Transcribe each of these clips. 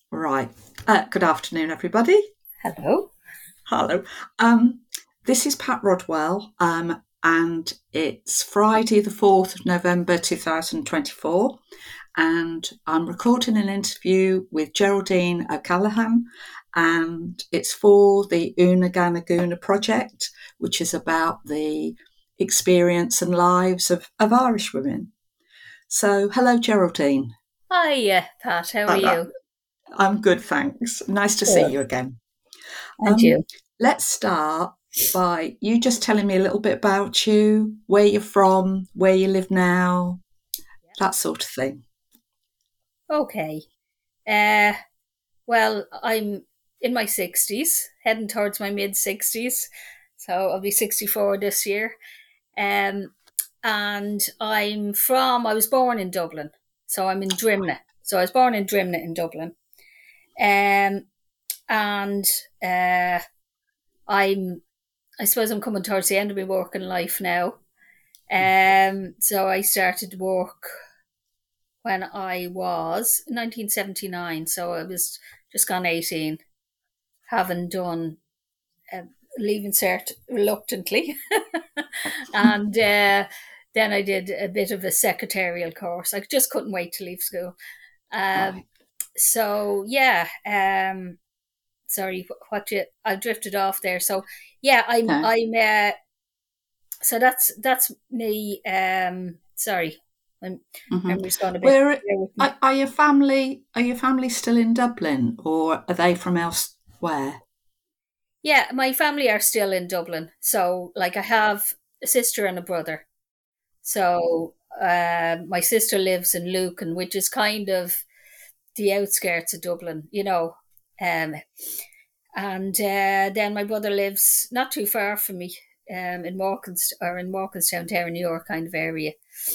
Right. Good afternoon, everybody. Hello. Hello. This is Pat Rodwell, and it's Friday, the 4th of November 2024. And I'm recording an interview with Geraldine O'Callaghan, and it's for the Unagana project, which is about the experience and lives of Irish women. So, hello, Geraldine. Hi, Pat. How are Uh, you? I'm good, thanks. Nice to see Good. you again. And Um, you? let's start by you just telling me a little bit about you, where you're from, where you live now, that sort of thing. Okay. Uh, well, I'm in my 60s, heading towards my mid 60s. So I'll be 64 this year. Um, and I was born in Dublin. So I'm in Drimna. So I was born in Drimna in Dublin. Um, and uh, I'm, I suppose I'm coming towards the end of my working life now. So I started work when I was 1979, so I was just gone 18, having done uh, leaving cert reluctantly, and then I did a bit of a secretarial course. I just couldn't wait to leave school. Um, Right. so yeah, sorry, I drifted off there. So yeah, No. so that's me. Sorry, my Hmm. memory's gone a bit. Where Bear with me. are your family? Are your family still in Dublin, or are they from elsewhere? Yeah, my family are still in Dublin. So, like, I have a sister and a brother. So, my sister lives in Lucan, which is kind of the outskirts of Dublin, you know. Um, and then my brother lives not too far from me, in Walkinstown, Terra New York kind of area.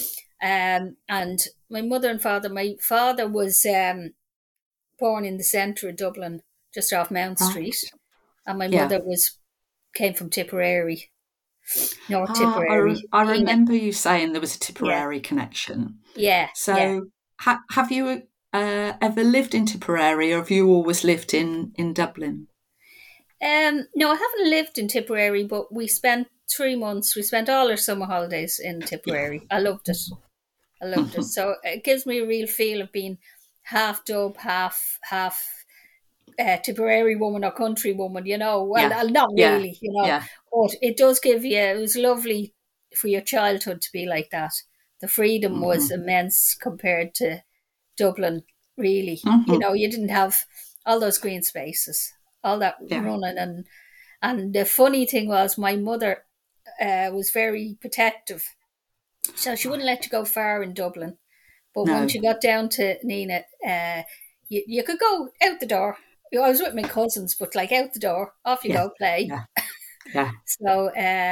And my mother and father, my father was born in the centre of Dublin, just off Mount Right. Street, and my Yeah. mother was came from Tipperary, North I Tipperary. I Ina. remember you saying there was a Yeah, Tipperary connection. yeah, yeah. So, have you ever lived in Tipperary, or have you always lived in Dublin? No, I haven't lived in Tipperary, but we spent 3 months. We spent all our summer holidays in Tipperary. I loved it. I loved it. So it gives me a real feel of being half Dub, half Tipperary woman or country woman. You know, well, Yeah. not Yeah. really. You know, Yeah. but it does give you. It was lovely for your childhood to be like that. The freedom was Hmm. immense compared to Dublin, really. You Hmm. know, you didn't have all those green spaces, all that Yeah. running, and the funny thing was my mother was very protective, so she wouldn't Right. let you go far in Dublin. But once No. you got down to Nina, you could go out the door. You know, I was with my cousins, but like out the door, off you Yeah. go, play. Yeah. Yeah. So,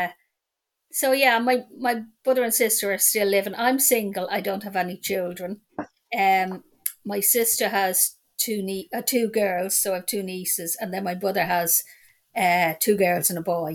so yeah, my brother and sister are still living. I'm single. I don't have any children. Um, my sister has two girls, so I have two nieces, and then my brother has two girls and a boy.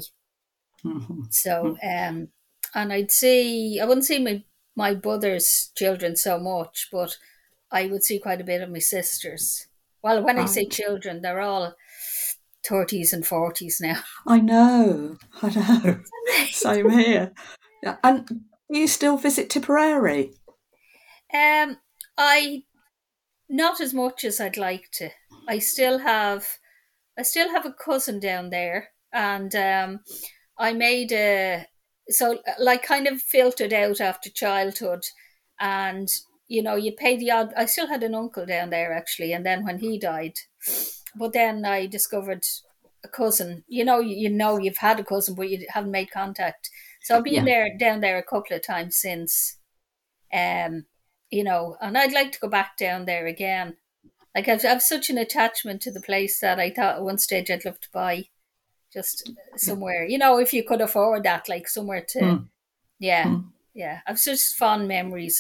So, Hmm. and I wouldn't see my brother's children so much, but I would see quite a bit of my sisters. Well, when I say Right. children, they're all 30s and 40s now. I know. I know. Same here. Yeah. And do you still visit Tipperary? um, I not as much as I'd like to. I still have I still have a cousin down there, and I made a like kind of filtered out after childhood, and you pay the odd. I still had an uncle down there actually, and then when he died, but then I discovered a cousin. You know you've had a cousin, but you haven't made contact. So I've been Yeah. there down there a couple of times since, um, and I'd like to go back down there again. Like I've such an attachment to the place that I thought at one stage I'd love to buy just Yeah. somewhere. If you could afford that, like somewhere to, Mm. yeah, Mm. yeah. I've such fond memories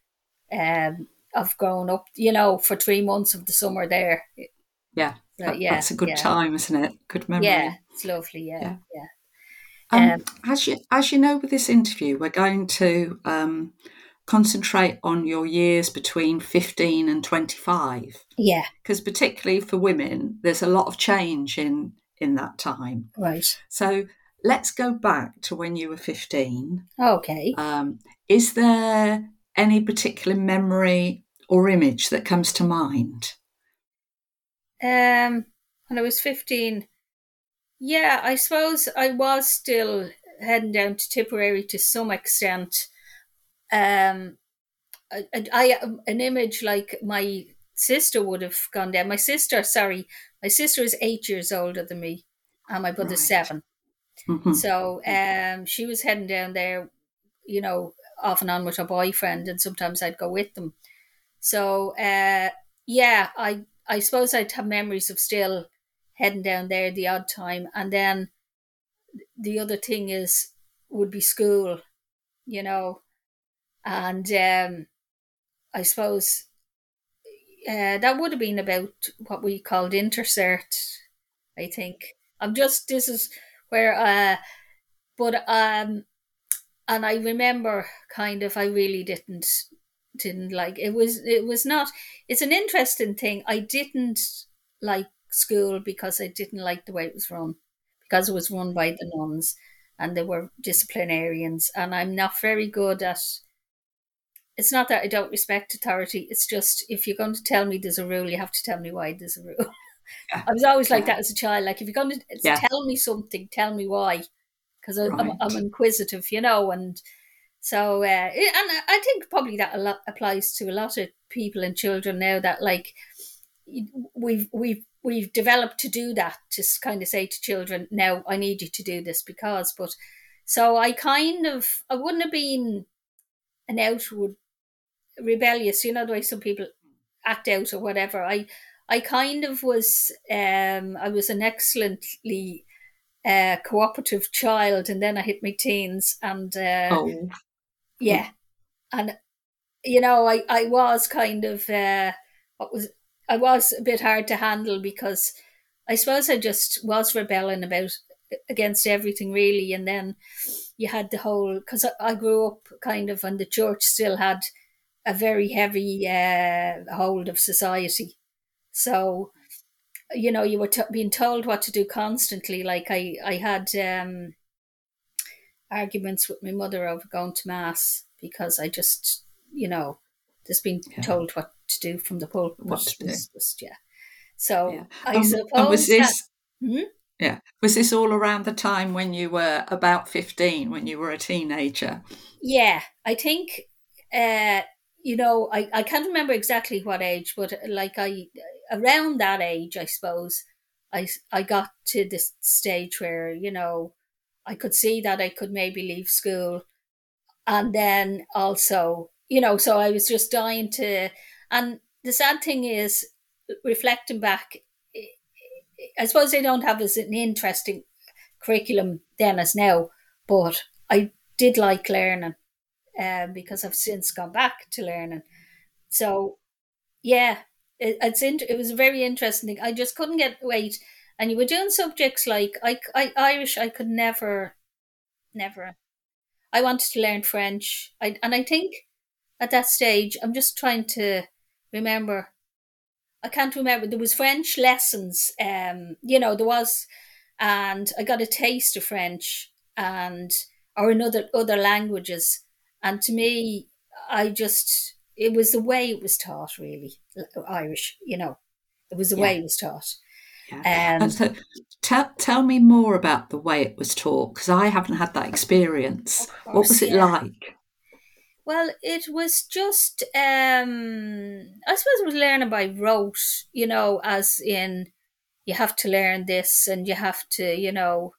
of growing up. For 3 months of the summer there. Yeah. So yeah, That's a good yeah, time, isn't it? Good yeah. memory. It's lovely. Yeah, Yeah. yeah. As you know, with this interview, we're going to concentrate on your years between 15 and 25. Yeah. Because particularly for women, there's a lot of change in that time. Right. So let's go back to when you were 15. Okay. Is there any particular memory or image that comes to mind? When I was 15, yeah, I suppose I was still heading down to Tipperary to some extent. Um, an image like my sister would have gone down. My sister is 8 years older than me, and my brother's Right. 7. Mm-hmm. So, she was heading down there, off and on with her boyfriend, and sometimes I'd go with them. So, yeah, I suppose I'd have memories of still heading down there the odd time, and then the other thing would be school, and I suppose that would have been about what we called intercert, I think. This is where, but and I remember kind of, I really didn't like, it was not, it's an interesting thing. I didn't like school because I didn't like the way it was run, because it was run by the nuns and they were disciplinarians, and I'm not very good at, it's not that I don't respect authority, it's just, if you're going to tell me there's a rule, you have to tell me why there's a rule. Yeah. I was always like that as a child. Like, if you're going to Yeah. tell me something, tell me why, because Right. I'm inquisitive, and so, and I think probably that applies to a lot of people and children now, that like we've developed to do that, to kind of say to children, now I need you to do this because, but so I wouldn't have been an outward rebellious, the way some people act out or whatever. I kind of was, I was an excellently cooperative child, and then I hit my teens, and Oh. yeah, and I was kind of I was a bit hard to handle, because I suppose I just was rebelling against everything really, and then you had the whole, because I grew up kind of, and the church still had a very heavy hold of society. So, you were being told what to do constantly. Like, I had arguments with my mother over going to mass, because I just, just being told what to do from the pulpit. What to do. Just, yeah. So yeah. I suppose and was this that, yeah, was this all around the time when you were about 15, when you were a teenager? yeah, I think, I can't remember exactly what age, but like, around that age, I suppose, I got to this stage where, I could see that I could maybe leave school. And then also, so I was just dying to, and the sad thing is, reflecting back, I suppose they don't have as an interesting curriculum then as now, but I did like learning, because I've since gone back to learning. So, yeah, it was a very interesting thing. I just couldn't get weight. And you were doing subjects like, Irish, I could never. I wanted to learn French. And I think at that stage, I'm just trying to remember. I can't remember. There was French lessons. There was, and I got a taste of French, and or in other languages. And to me, it was the way it was taught, really. Irish, it was the way it was taught. Yeah. And so tell me more about the way it was taught, because I haven't had that experience. Of course, what was it like? Well, it was just, I suppose it was learning by rote, as in, you have to learn this, and you have to,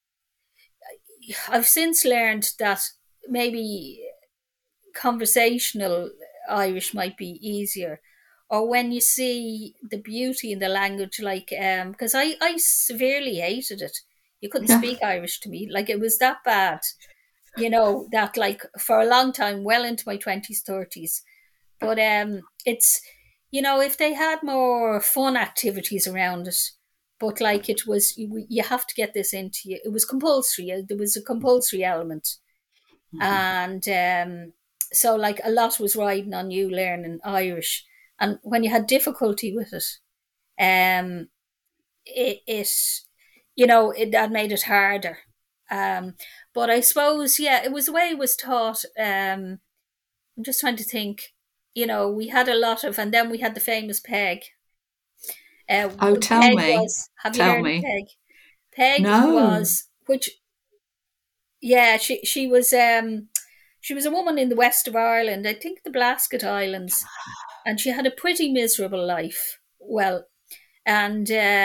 I've since learned that maybe conversational Irish might be easier. Or when you see the beauty in the language, like, because I severely hated it. You couldn't speak Irish to me. Like, it was that bad, that, like, for a long time, well into my 20s, 30s. But it's, if they had more fun activities around it, but like, it was, you have to get this into you. It was compulsory. There was a compulsory element. Mhm. And so like a lot was riding on you learning Irish, and when you had difficulty with it, um, it that made it harder. Um, but I suppose, yeah, it was the way it was taught. I'm just trying to think. We had a lot of, and then we had the famous Peg. Oh, tell Peg me. was. Have you Tell heard of me. Peg? Peg No. was, which, yeah, she was a woman in the west of Ireland, I think the Blasket Islands, and she had a pretty miserable life. Well, and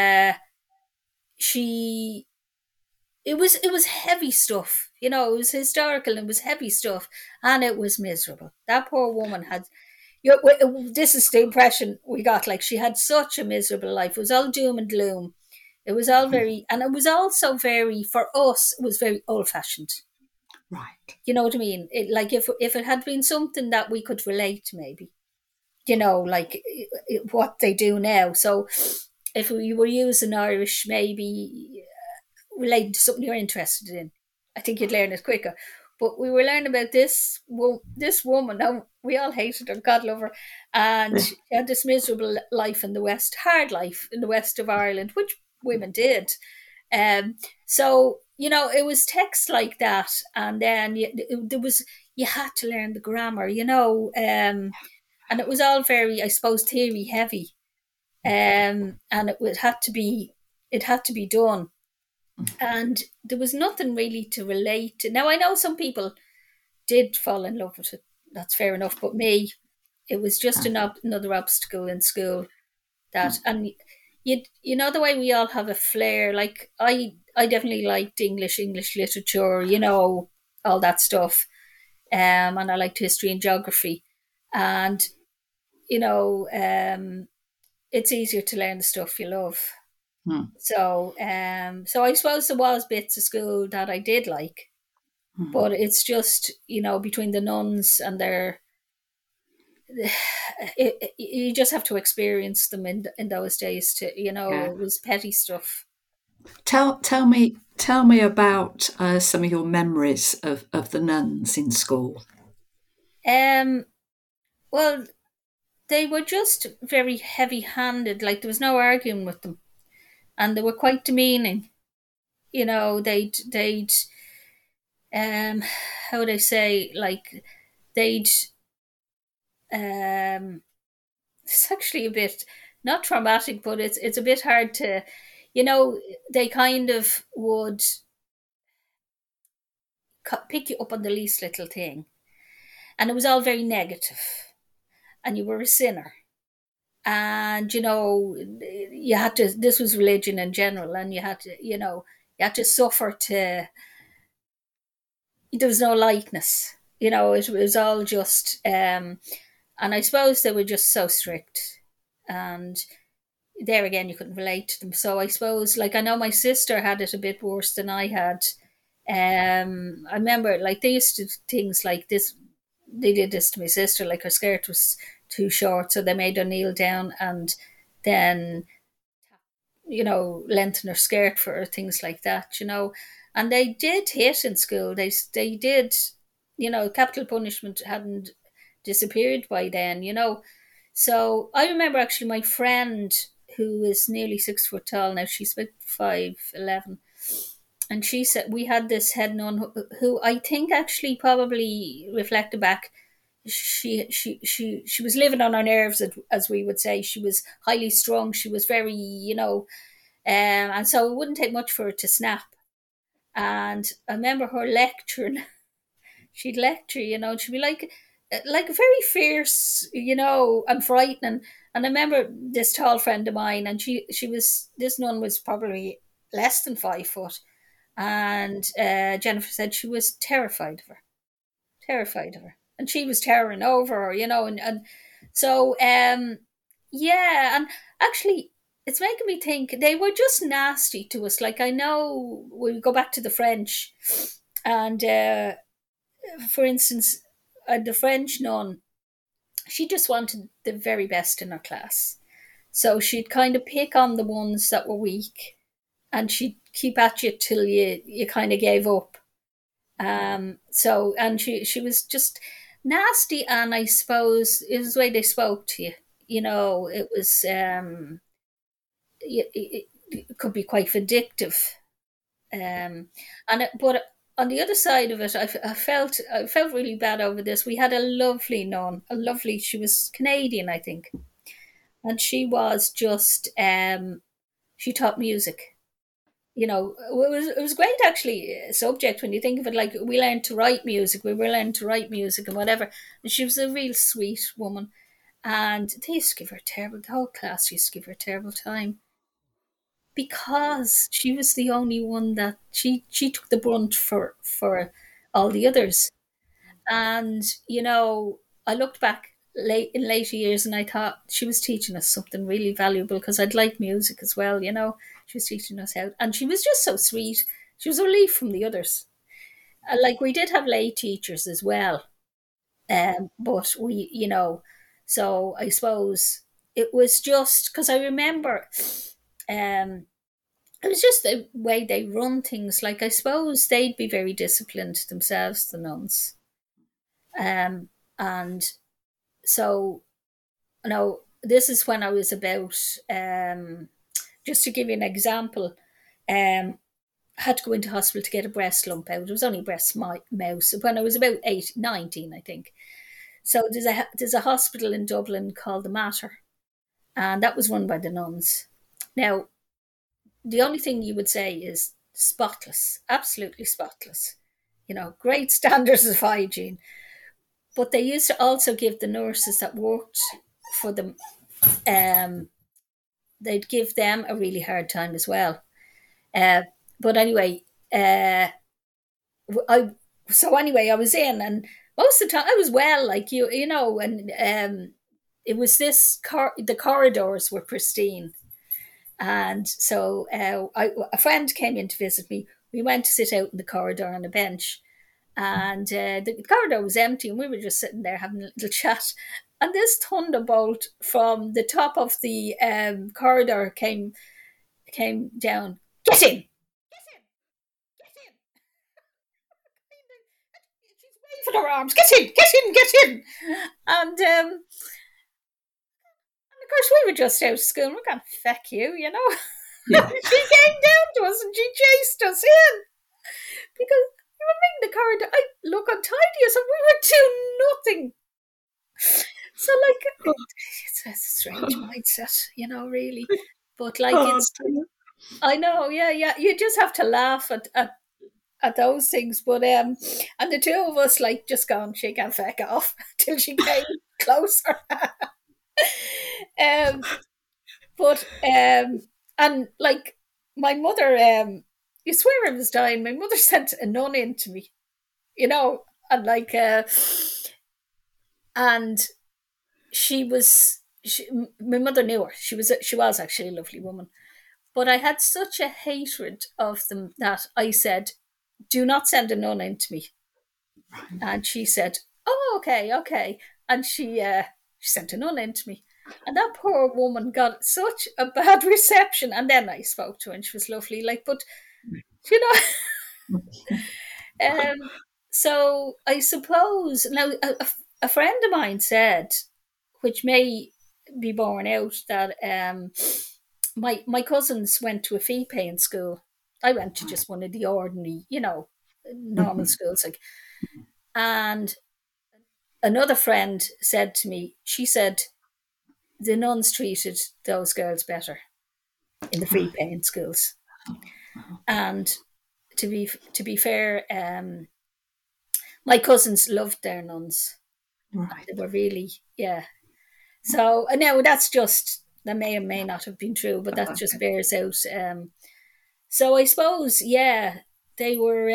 she it was heavy stuff. It was historical and it was heavy stuff, and it was miserable. That poor woman had. This is the impression we got. Like, she had such a miserable life. It was all doom and gloom. It was all very, and it was also very, for us, it was very old fashioned. Right. You know what I mean? Like, if it had been something that we could relate to, maybe, like what they do now. So if we were using Irish, maybe relating to something you're interested in, I think you'd learn it quicker. But we were learning about this woman. Now, we all hated her, God love her, and she had this miserable life in the West, hard life in the west of Ireland, which women did. So it was text like that, and then you had to learn the grammar, and it was all very, I suppose, theory heavy, and it had to be done, and there was nothing really to relate to. Now, I know some people did fall in love with it. That's fair enough, but me, it was just another obstacle in school. And you know the way we all have a flair. Like, I definitely liked English literature, all that stuff, and I liked history and geography, and it's easier to learn the stuff you love. Hmm. So I suppose there was bits of school that I did like, but it's just, between the nuns and you just have to experience them in those days to, Yeah. it was petty stuff. Tell me about some of your memories of the nuns in school. Um, well, they were just very heavy-handed. Like, there was no arguing with them, and they were quite demeaning. They'd how would I say, like, they'd um it's actually a bit, not traumatic, but it's a bit hard to, you know they kind of would pick you up on the least little thing, and it was all very negative, and you were a sinner, and you had to, this was religion in general, and you had to suffer to, there was no lightness, it was all just, and I suppose they were just so strict, and there again, you couldn't relate to them. So I suppose, like, I know my sister had it a bit worse than I had. I remember, like, they used to do things like this. They did this to my sister. Like, her skirt was too short, so they made her kneel down and then, lengthen her skirt for her, things like that. And they did hit in school. They did. Capital punishment hadn't disappeared by then. So I remember, actually, my friend, who is nearly 6 foot tall now, she's about 5'11", and she said we had this head nun who I think actually probably reflected back. She was living on her nerves, as we would say. She was highly strung. She was very, and so it wouldn't take much for her to snap. And I remember her lecturing. She'd lecture, and she'd be like very fierce, and frightening. And I remember this tall friend of mine, and this nun was probably less than 5 foot, and Jennifer said she was terrified of her, and she was towering over her, and so yeah, and actually. It's making me think they were just nasty to us. Like, I know we go back to the French, and for instance, the French nun, she just wanted the very best in her class. So she'd kind of pick on the ones that were weak, and she'd keep at you till you kind of gave up. And she was just nasty, and I suppose it was the way they spoke to you. It was it could be quite vindictive. But on the other side of it, I felt really bad over this. We had a lovely nun, she was Canadian, I think, and she was just she taught music. It was great actually, subject when you think of it. Like, we learned to write music, and whatever. And she was a real sweet woman, and they used to give her terrible. The whole class used to give her a terrible time because she was the only one that she took the brunt for all the others. And I looked back late in later years, and I thought she was teaching us something really valuable, because I'd like music as well. She was teaching us how, and she was just so sweet. She was a relief from the others. Like, we did have lay teachers as well, but so I suppose it was just because I remember, um, it was just the way they run things. Like, I suppose they'd be very disciplined themselves, the nuns. Um, and so, this is when I was about, just to give you an example, I had to go into hospital to get a breast lump out. It was only breast mouse when I was about 19, I think. So there's a hospital in Dublin called the Mater, and that was run by the nuns. Now, the only thing you would say is spotless, absolutely spotless. Great standards of hygiene. But they used to also give the nurses that worked for them, um, they'd give them a really hard time as well. Uh, but anyway, I I was in, and most of the time I was well, like and it was the corridors were pristine. And so a friend came in to visit me. We went to sit out in the corridor on a bench, and the corridor was empty, and we were just sitting there having a little chat. And this thunderbolt from the top of the corridor came down. Get in! Get in! She's waving her arms. Get in! Get in! Get in! And of course, we were just out of school. We're going, feck you. Yeah. She came down to us and she chased us in because we were in the corridor. I look untidy as if we were doing nothing. So, like, it's a strange mindset, really. But like, I know, yeah. You just have to laugh at those things. But and the two of us, like, just gone, she can feck off till she came closer. um, but and like, my mother, you swear I was dying. My mother sent a nun in to me, and like, and my mother knew her. She was actually a lovely woman, but I had such a hatred of them that I said, "Do not send a nun in to me." And she said, "Oh, okay," and she sent a nun in to me. And that poor woman got such a bad reception. And then I spoke to her, and she was lovely. Like, but you know, so I suppose now a friend of mine said, which may be borne out, that my cousins went to a fee paying school. I went to just one of the ordinary, normal schools, like. And another friend said to me, she said, the nuns treated those girls better in the free paying schools. And to be fair, my cousins loved their nuns. Right. They were really, yeah. So now that may or may not have been true, but that just bears out. So I suppose, yeah, they were,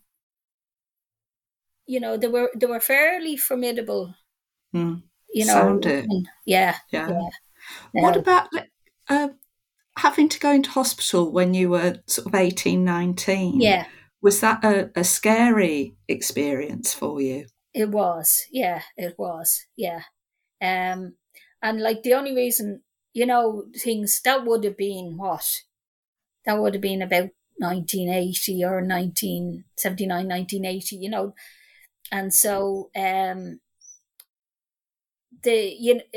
they were fairly formidable. Sounded. Yeah. What about having to go into hospital when you were sort of 18, 19? Yeah. Was that a scary experience for you? It was. Yeah, it was. Yeah. And like, the only reason, things that would have been what? That would have been about 1980 or 1979, 1980, And so the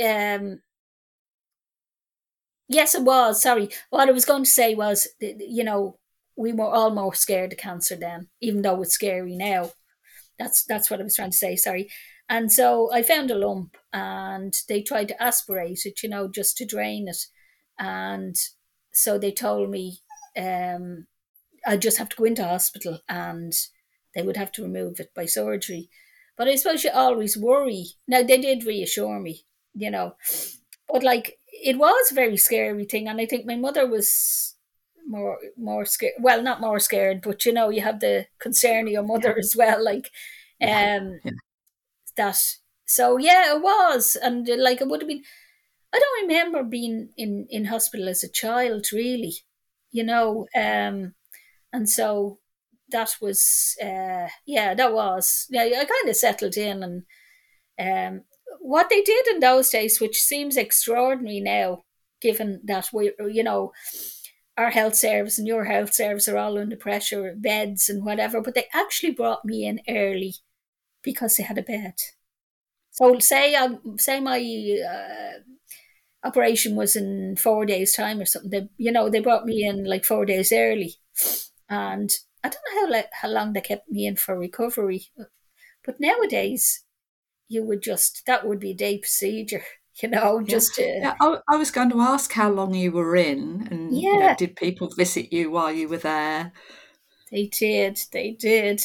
yes, it was. Sorry, what I was going to say was, we were all more scared of cancer then, even though it's scary now. That's what I was trying to say. Sorry. And so I found a lump, and they tried to aspirate it, just to drain it. And so they told me, I just have to go into hospital, and they would have to remove it by surgery. But I suppose you always worry. Now, they did reassure me, you know, but like, it was a very scary thing. And I think my mother was more scared. Well, not more scared, but you have the concern of your Yeah. mother as well. Like, Yeah. um, Yeah. that. So yeah, it was. And like, it would have been, I don't remember being in hospital as a child, really, you know. And so that was, that was, yeah, I kind of settled in. And what they did in those days, which seems extraordinary now, given that our health service and your health service are all under pressure, beds and whatever, but they actually brought me in early because they had a bed. So say my operation was in 4 days' time or something. They brought me in like 4 days early, and I don't know how long they kept me in for recovery. But nowadays, that would be a day procedure, Yeah. just to, Yeah. I was going to ask how long you were in, and yeah, did people visit you while you were there? they did.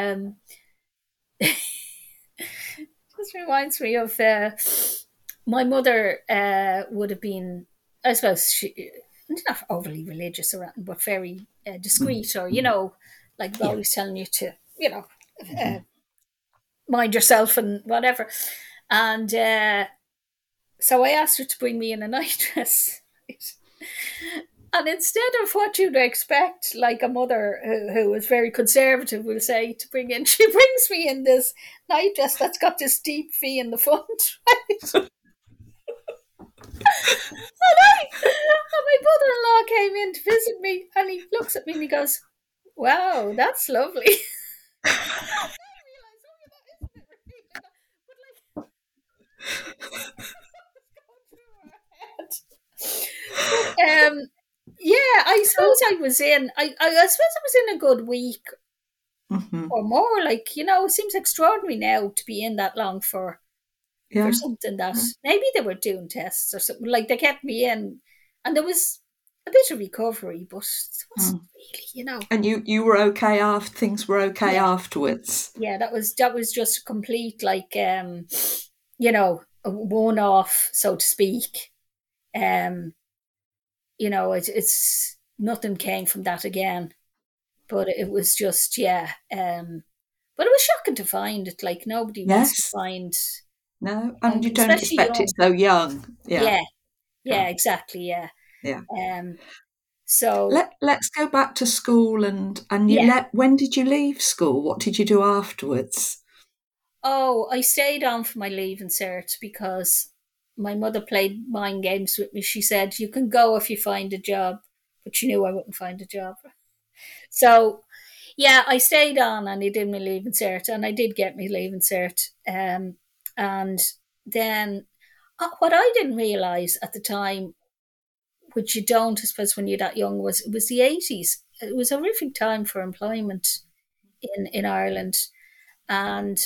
This reminds me of my mother would have been, I suppose, not overly religious or anything, but very Mm, discreet, or mm, like yeah. always telling you to, uh, Mhm. mind yourself and whatever. And so I asked her to bring me in a night dress. And instead of what you'd expect, like a mother who is very conservative will say to bring in, she brings me in this night dress that's got this deep V in the front, right? And my brother-in-law came in to visit me, and he looks at me and he goes, "Wow, that's lovely." But yeah, I suppose I was in. I suppose I was in a good week Mhm. or more. Like, it seems extraordinary now to be in that long for Yeah. something that Yeah. maybe they were doing tests or something. Like, they kept me in, and there was a bit of recovery, but it wasn't Mm. really. And you were okay after things were okay Yeah, afterwards. yeah. That was just a complete, like, a one off, so to speak. Um, it's nothing came from that again. But it was just, yeah. But it was shocking to find it. Like, nobody wants to Yes. find, No, and you don't especially expect it young. so young. Yeah. Yeah, Yeah. yeah, exactly, yeah. Yeah. Um, so Let's go back to school, and you yeah. let when did you leave school? What did you do afterwards? Oh, I stayed on for my leaving cert because my mother played mind games with me. She said, "You can go if you find a job," but she knew I wouldn't find a job. So yeah, I stayed on, and I did my leaving cert, and I did get my leaving cert. And then what I didn't realise at the time, which you don't, I suppose, when you're that young, was it was the 80s. It was a horrific time for employment in Ireland. And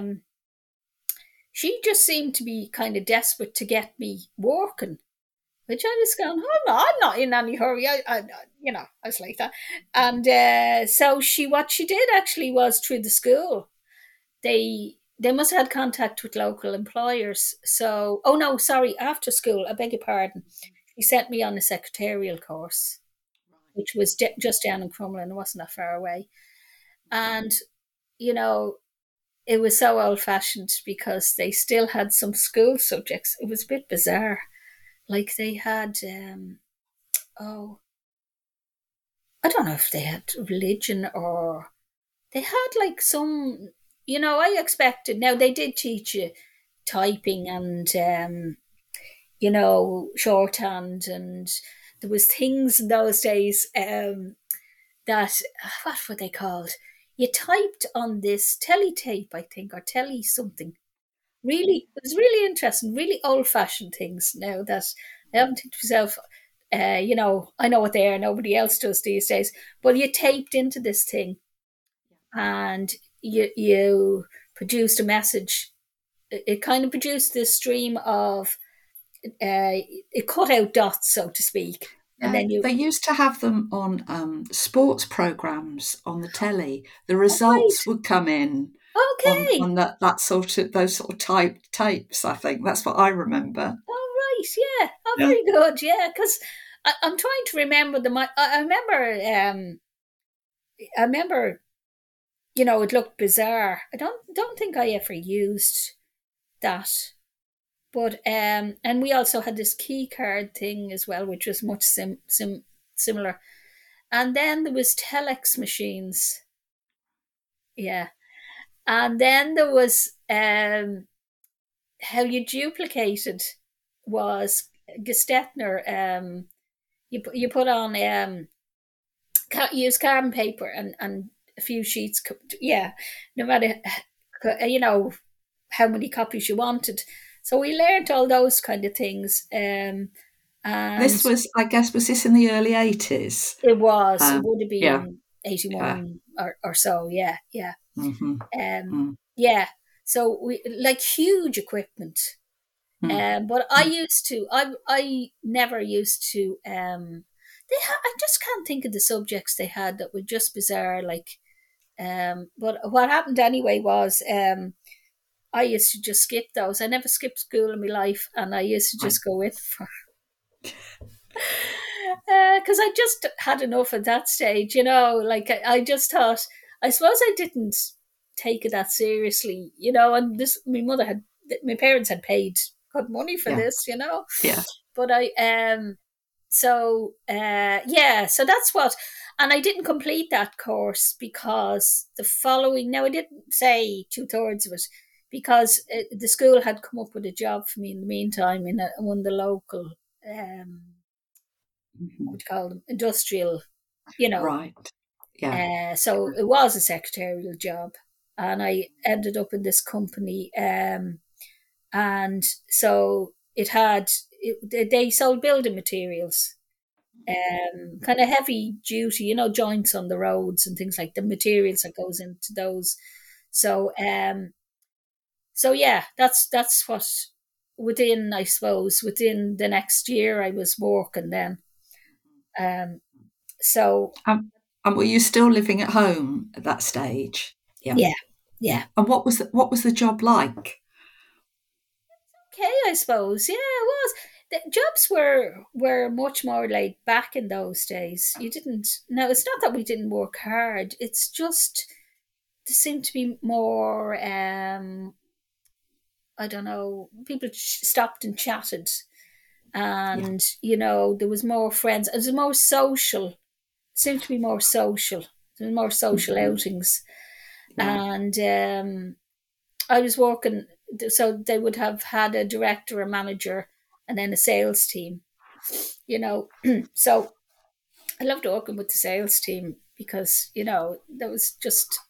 she just seemed to be kind of desperate to get me working, which I was going, I'm not in any hurry. I was like that. And so what she did actually was through the school. They must have had contact with local employers. So, oh no, sorry, after school, I beg your pardon. She sent me on a secretarial course, which was just down in Crumlin. It wasn't that far away. And, you know, it was so old fashioned because they still had some school subjects. It was a bit bizarre. Like, they had, oh, I don't know if they had religion, or they had like some, I expected. Now, they did teach you typing and, shorthand, and there was things in those days that, what were they called? You typed on this teletape, I think, or telly something, Really, it was really interesting, really old-fashioned things now that I haven't think to myself, I know what they are, nobody else does these days. But you taped into this thing and you produced a message. It kind of produced this stream of it cut out dots, so to speak, and Yeah, then you they used to have them on sports programs on the telly. The oh, right, results would come in okay, on that sort of those sort of tapes. I think that's what I remember. all right, yeah, oh, Yeah, very good, yeah, because I'm trying to remember the. I remember. I remember. It looked bizarre. I don't think I ever used that. But and we also had this key card thing as well, which was much similar. And then there was telex machines, yeah. And then there was how you duplicated was Gestetner. You put on use carbon paper and a few sheets. Yeah, no matter how many copies you wanted. So we learned all those kind of things. And this was, I guess, was this in the early 80s? it would have Yeah, been yeah. 81 or so. Yeah, yeah. Mm-hmm. Mm, Yeah. So we like huge equipment. mm, But I mm. used to, I never used to, I just can't think of the subjects they had that were just bizarre. Like, but what happened anyway was, I used to just skip those. I never skipped school in my life, and I used to Right, just go in for because I just had enough at that stage. Like I just thought. I suppose I didn't take it that seriously. And this my parents had paid good money for yeah, this. yeah. But so that's what. And I didn't complete that course because the following, now I didn't say two-thirds of it, because the school had come up with a job for me in the meantime in one of the local, what Mhm. would you call them, industrial, you know. Right, yeah. So it was a secretarial job. And I ended up in this company. And so they sold building materials, kind of heavy duty, joints on the roads and things like the materials that goes into those. So, so yeah, that's what I suppose, within the next year I was working then. Um, so And were you still living at home at that stage? Yeah, yeah, yeah. yeah, And what was the job like? okay, I suppose, yeah, it was. The jobs were much more laid back in those days. You didn't. No, it's not that we didn't work hard. It's just there seemed to be more. I don't know. People stopped and chatted, Yeah. and there was more friends. It was more social. It seemed to be more social. There were more social Mhm. outings, Yeah. and I was working. So they would have had a director, a manager, and then a sales team. So I loved working with the sales team because there was just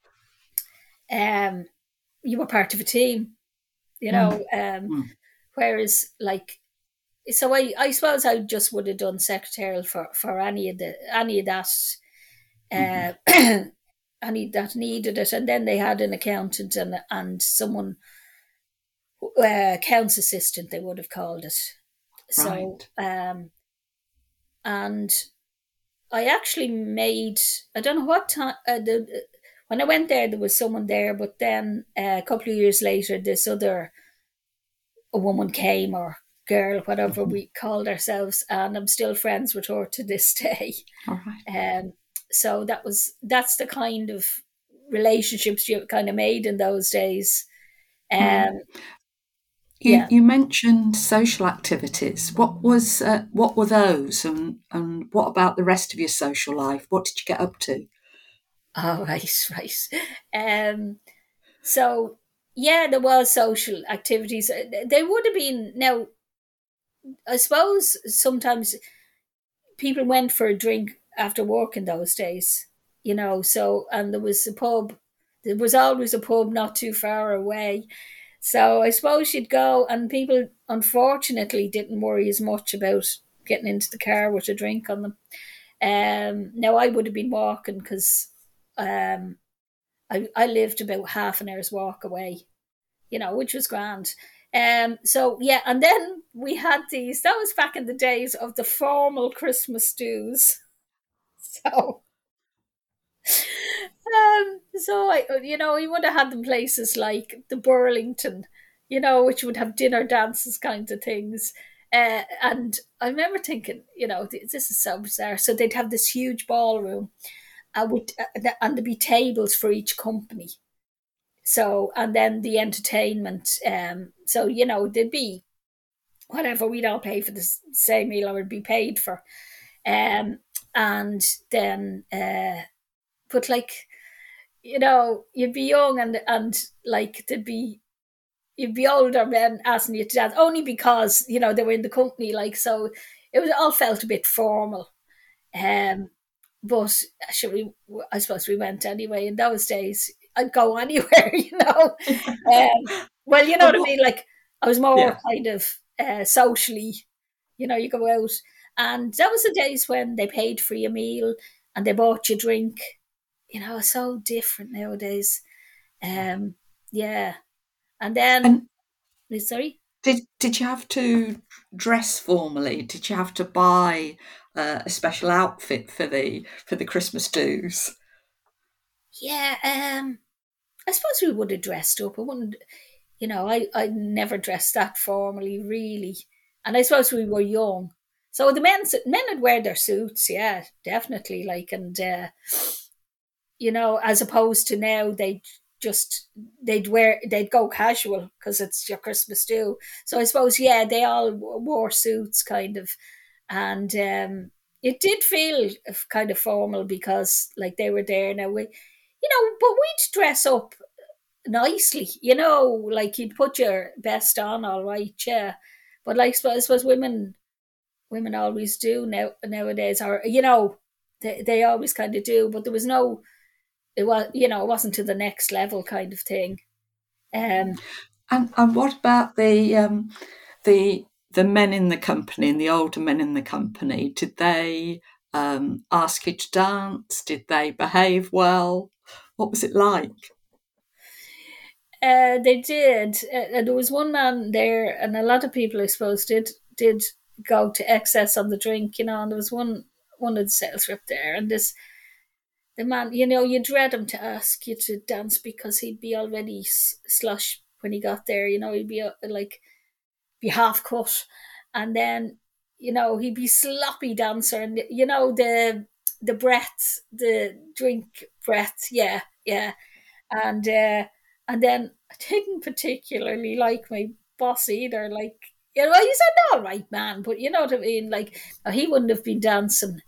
um, you were part of a team. Mm, mm, Whereas like, so I suppose I just would have done secretarial for any of that, mhm. uh, any that needed it, and then they had an accountant and someone, accounts assistant they would have called it. So Right. and I actually made, I don't know what time, when I went there was someone there, but then a couple of years later this other, a woman came, or girl, whatever Mhm. we called ourselves, and I'm still friends with her to this day. All right. Um, so that's the kind of relationships you kind of made in those days. Mm. Um, You yeah. you mentioned social activities. What were those, and what about the rest of your social life? What did you get up to? Oh, right, right. Um, so yeah, there was social activities. They would have been. Now, I suppose sometimes people went for a drink after work in those days, so, and there was a pub. There was always a pub not too far away. So I suppose you'd go, and people unfortunately didn't worry as much about getting into the car with a drink on them. Now I would have been walking because um, I lived about half an hour's walk away, which was grand. So yeah, and then we had these. That was back in the days of the formal Christmas dues. So we would have had them places like the Burlington, which would have dinner dances kind of things. And I remember thinking, this is so bizarre. So they'd have this huge ballroom, and there'd be tables for each company. So, and then the entertainment. So there'd be whatever, we'd all pay for the same meal, or would be paid for. Um, and then, but like, you'd be young, and like there'd be you'd be older men asking you to dance only because they were in the company, like, so it was all felt a bit formal. Um, but actually, I suppose we went anyway. In those days, I'd go anywhere, well, you know And what I what? mean. Like, I was more Yeah. kind of socially, you go out, and that was the days when they paid for your meal and they bought you drink. So different nowadays. Um, yeah, and then And sorry. did you have to dress formally? Did you have to buy a special outfit for the Christmas dues? Yeah, I suppose we would have dressed up. I wouldn't, I never dressed that formally, really. And I suppose we were young. So the men would wear their suits, yeah, definitely. Like, and, as opposed to now, just, they'd go casual because it's your Christmas do. So I suppose, yeah, they all wore suits kind of. And it did feel kind of formal because, like, they were there. Now, but we'd dress up nicely, like you'd put your best on, all right, yeah. But like, I suppose women always do nowadays, or they always kind of do. But there was no, it wasn't to the next level kind of thing. Um, And what about the the men in the company and the older men in the company? Did they ask you to dance? Did they behave well? What was it like? they did. There was one man there, and a lot of people, I suppose, did go to excess on the drink, and there was one of the sales rep there, and this the man, you dread him to ask you to dance because he'd be already slush when he got there. He'd be like be half cut, and then he'd be sloppy dancer, and the breath, the drink breath, yeah, yeah, and and then I didn't particularly like my boss either. Like, he's an all right man, but you know what I mean. Like, he wouldn't have been dancing.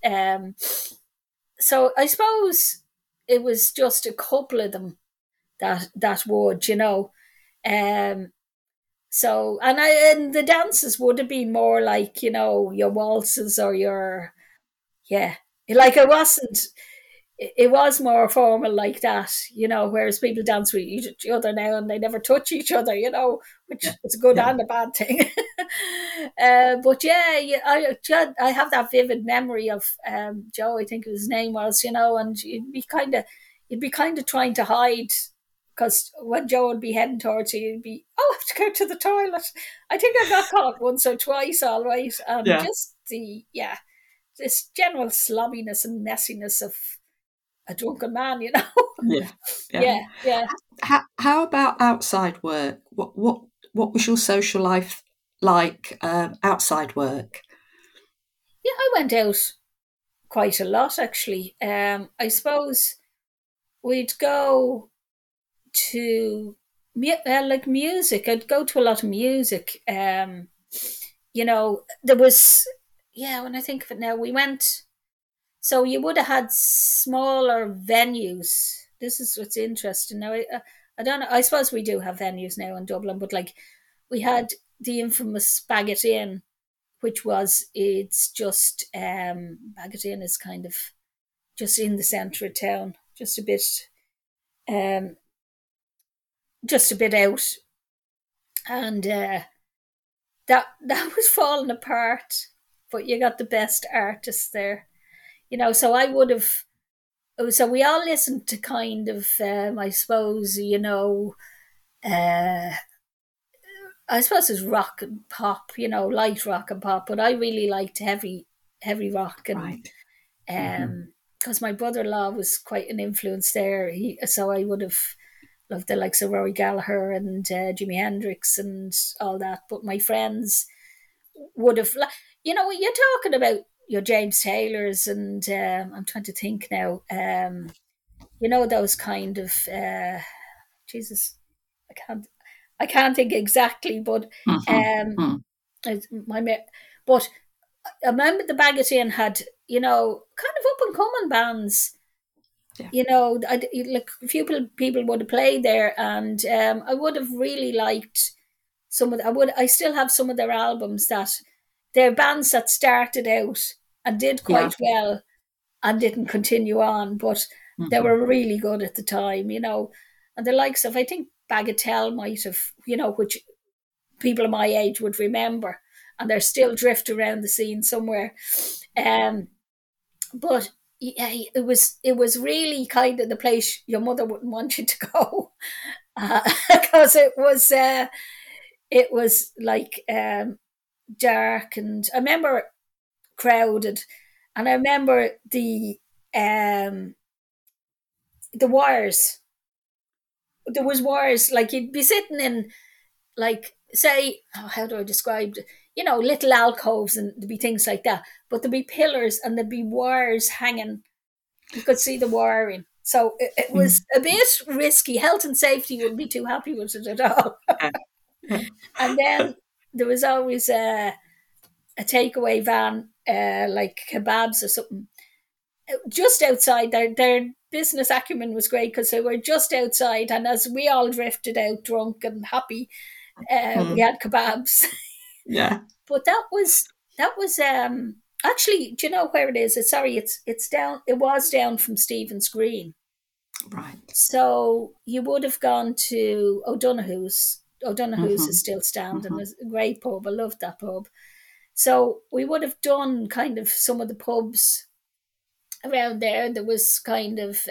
So I suppose it was just a couple of them that would, Um, so and the dances would have been more like your waltzes or your, yeah, like it wasn't. It was more formal like that, whereas people dance with each other now and they never touch each other, Yeah, which is a good yeah. and a bad thing. But yeah, I have that vivid memory of Joe, I think his name was, and you'd be kind of trying to hide because when Joe would be heading towards you, you'd be, oh, I have to go to the toilet. I think I got caught once or twice, all right. And Yeah, just this general slobbiness and messiness of a drunken man. yeah, yeah. Yeah, yeah. How about outside work? What was your social life like outside work? Yeah, I went out quite a lot actually. I suppose we'd go to like music. I'd go to a lot of music. There was, yeah, when I think of it now, we went, so you would have had smaller venues. This is what's interesting. Now, I don't know. I suppose we do have venues now in Dublin, but like we had the infamous Bagot Inn, which was, it's just Bagot Inn is kind of just in the centre of town, um, just a bit out. and that was falling apart. But you got the best artists there, So I would have. So we all listened to kind of, I suppose, uh, I suppose it's rock and pop, light rock and pop. But I really liked heavy rock, and Right. Mm-hmm. because my brother-in-law was quite an influence there. So I would have loved the likes of Rory Gallagher and Jimi Hendrix and all that. But my friends would have, you're talking about your James Taylors, and I'm trying to think now. Those kind of Jesus, I can't think exactly, but Mm-hmm. um, my but I remember the Bagatin had kind of up and coming bands. Yeah. Like a few people would have played there, and I would have really liked some of. I still have some of their albums that they're bands that started out and did Yeah. quite well and didn't continue on, but they Mm-hmm. were really good at the time, and the likes of, I think Bagatelle might have, which people of my age would remember, and they're still drift around the scene somewhere. But yeah, it was really kind of the place your mother wouldn't want you to go, because it was like dark, and I remember crowded, and I remember um the wires. There was wires, like you'd be sitting in, like, say, how do I describe it? Little alcoves, and there'd be things like that, but there'd be pillars and there'd be wires hanging. You could see the wiring. So it was Mm. a bit risky. Health and safety wouldn't be too happy with it at all. Yeah. Yeah. And then there was always a takeaway van, like kebabs or something, just outside. Their business acumen was great because they were just outside, and as we all drifted out drunk and happy, we Mm. had kebabs. Yeah. But that was actually, do you know where it is? It's down. It was down from Stephen's Green. Right. So you would have gone to O'Donoghue's. O'Donoghue's is Mm-hmm. still standing. Mm-hmm. It's a great pub. I loved that pub. So we would have done kind of some of the pubs around there. There was kind of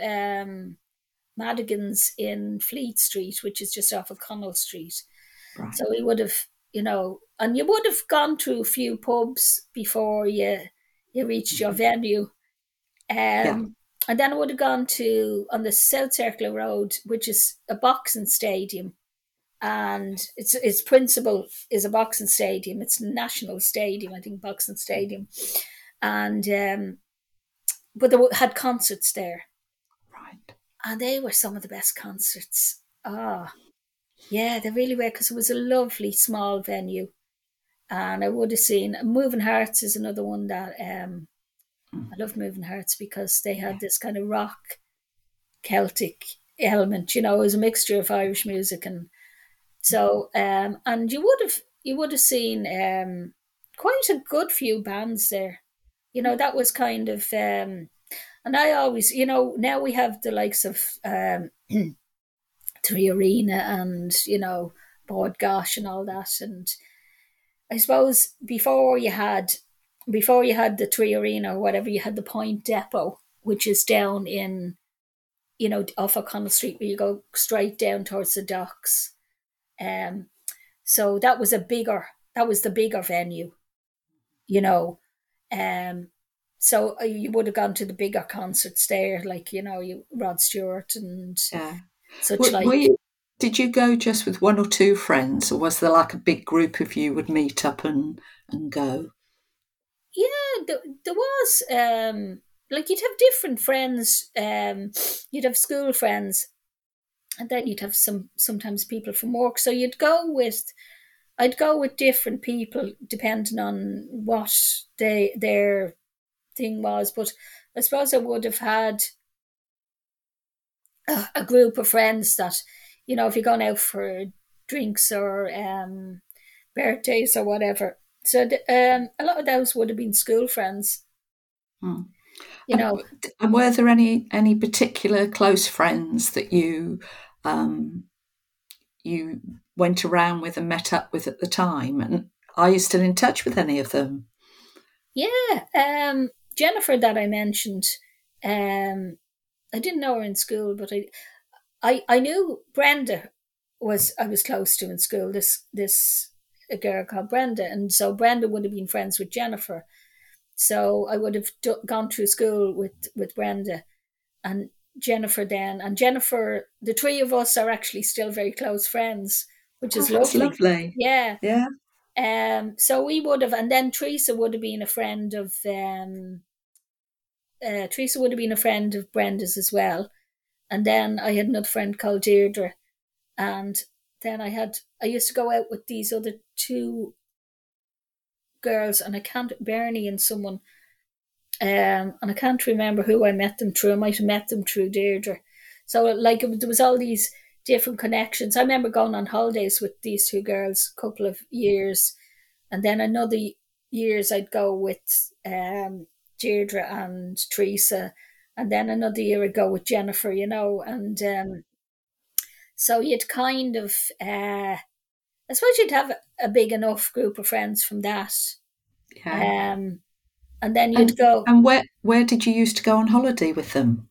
Madigan's in Fleet Street, which is just off of Connell Street. Right. So we would have, and you would have gone to a few pubs before you reached your Mm-hmm. venue. Yeah. And then I would have gone to, on the South Circular Road, which is a boxing stadium. And its principal is a boxing stadium. It's National Stadium, I think, boxing stadium. And but they had concerts there, Right. and they were some of the best concerts. Ah, yeah, they really were, because it was a lovely small venue. And I would have seen Moving Hearts is another one that I Mm. loved Moving Hearts, because they Yeah. had this kind of rock Celtic element. It was a mixture of Irish music, and so and you would have seen quite a good few bands there. That was kind of and I always, now we have the likes of Three Arena, and Bod Gosh and all that. And I suppose before you had the Three Arena or whatever, you had the Point Depot, which is down in, off O'Connell Street, where you go straight down towards the docks. Um, so that was the bigger venue, you know. Um, so you would have gone to the bigger concerts there, like, Rod Stewart and Yeah. such Were like. you, did you go just with one or two friends, or was there like a big group of you would meet up and go? Yeah, there was like, you'd have different friends. You'd have school friends, and then you'd have sometimes people from work. So I'd go with different people depending on what their thing was. But I suppose I would have had a group of friends that, if you're going out for drinks or birthdays or whatever. So a lot of those would have been school friends, Hmm. you And, know. and were there any particular close friends that um, you went around with and met up with at the time. And are you still in touch with any of them? Yeah, Jennifer that I mentioned, I didn't know her in school, but I knew Brenda I was close to in school. This a girl called Brenda, and so Brenda would have been friends with Jennifer. So I would have gone through school with Brenda and Jennifer then, and Jennifer. The three of us are actually still very close friends, which Oh, is that's lovely. lovely. Yeah. Yeah. So we would have, and then Teresa would have been a friend of Teresa would have been a friend of Brenda's as well. And then I had another friend called Deirdre. And then I used to go out with these other two girls, and Bernie and someone, and I can't remember who I met them through. I might have met them through Deirdre. So, like, there was all these different connections. I remember going on holidays with these two girls a couple of years, and then another years I'd go with Deirdre and Teresa, and then another year I'd go with Jennifer, and so you'd kind of, I suppose you'd have a big enough group of friends from that. Yeah. And then you'd go. And where did you used to go on holiday with them?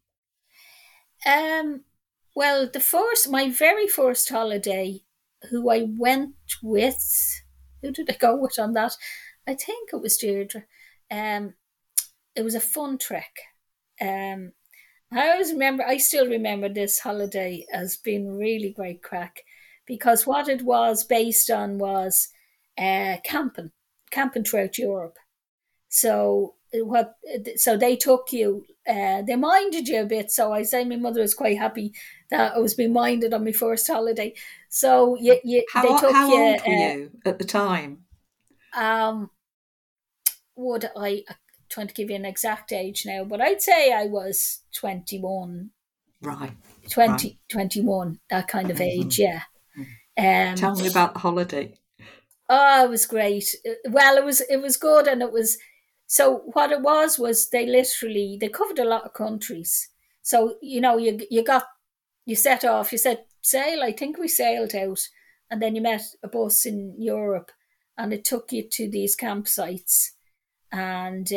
Well, my very first holiday, who I went with, who did I go with on that? I think it was Deirdre. It was a fun trek. Um, I still remember this holiday as being really great crack, because what it was based on was camping throughout Europe. So so they took you, they minded you a bit. So I say my mother was quite happy that I was being minded on my first holiday. So they took How you. old were you at the time? Would I trying to give you an exact age now, but I'd say I was 21, Right. 21, that kind of age, yeah. Tell me about the holiday. Oh, it was great. Well, it was good, and it was. So what it was they covered a lot of countries. So you set off, you said sail. I think we sailed out, and then you met a bus in Europe, and it took you to these campsites, and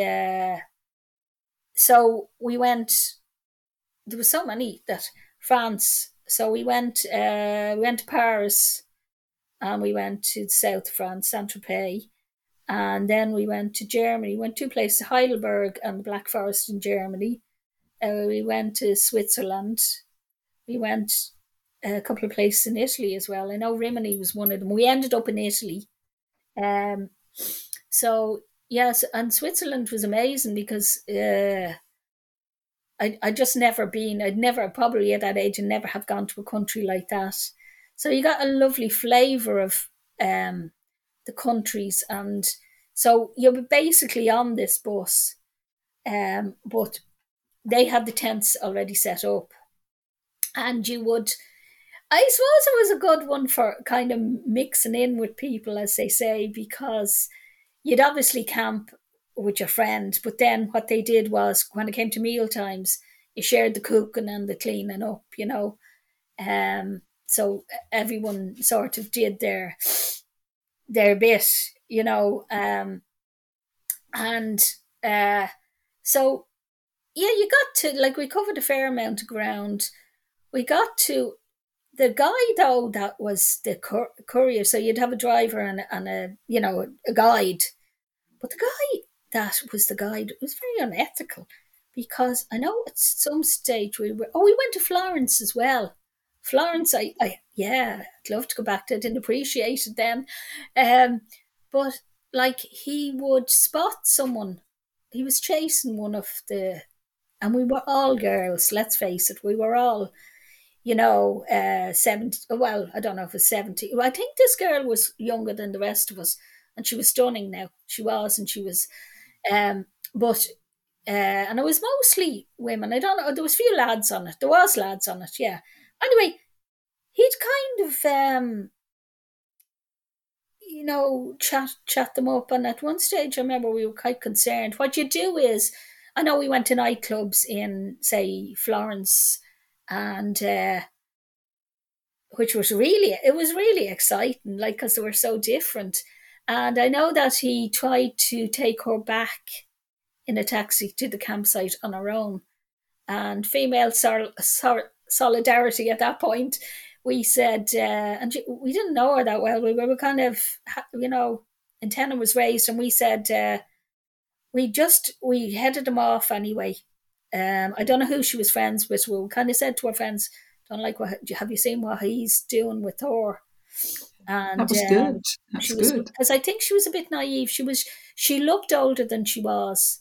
so we went. There were so many that France. So we went to Paris, and we went to the south of France, Saint Tropez, and then we went to Germany. We went two places, Heidelberg and the Black Forest in Germany. We went to Switzerland. We went a couple of places in Italy as well. I know Rimini was one of them. We ended up in Italy. So yes, and Switzerland was amazing because I'd just never been. I'd never, probably at that age, and never have gone to a country like that. So you got a lovely flavour of the countries, and so you're basically on this bus, but they had the tents already set up, and you would. I suppose it was a good one for kind of mixing in with people, as they say, because you'd obviously camp with your friend, but then what they did was when it came to meal times, you shared the cooking and the cleaning up. So everyone sort of did their bit, and so yeah, you got to, like, we covered a fair amount of ground. We got to the guy though that was the courier, so you'd have a driver and a guide, but the guy that was the guide was very unethical, because I know at some stage we went to Florence as well. Florence, yeah, I'd love to go back to. I didn't appreciate it then, but like, he would spot someone. He was chasing one of and we were all girls. Let's face it, we were all 70. Well, I don't know if it was 70. Well, I think this girl was younger than the rest of us, and she was stunning. Now she was, and she was, but and it was mostly women. I don't know. There was a few lads on it. There was lads on it, yeah. Anyway, he'd kind of chat them up, and at one stage I remember we were quite concerned. What you do is, I know we went to nightclubs in, say, Florence, and which was really exciting, like, because they were so different. And I know that he tried to take her back in a taxi to the campsite on her own. And female solidarity at that point, we said, and we didn't know her that well. We were kind of, antenna was raised, and we said, we headed him off anyway. I don't know who she was friends with. We kind of said to her friends, "Don't like have you seen what he's doing with her?" And that was good. That's good. Because I think she was a bit naive. She looked older than she was,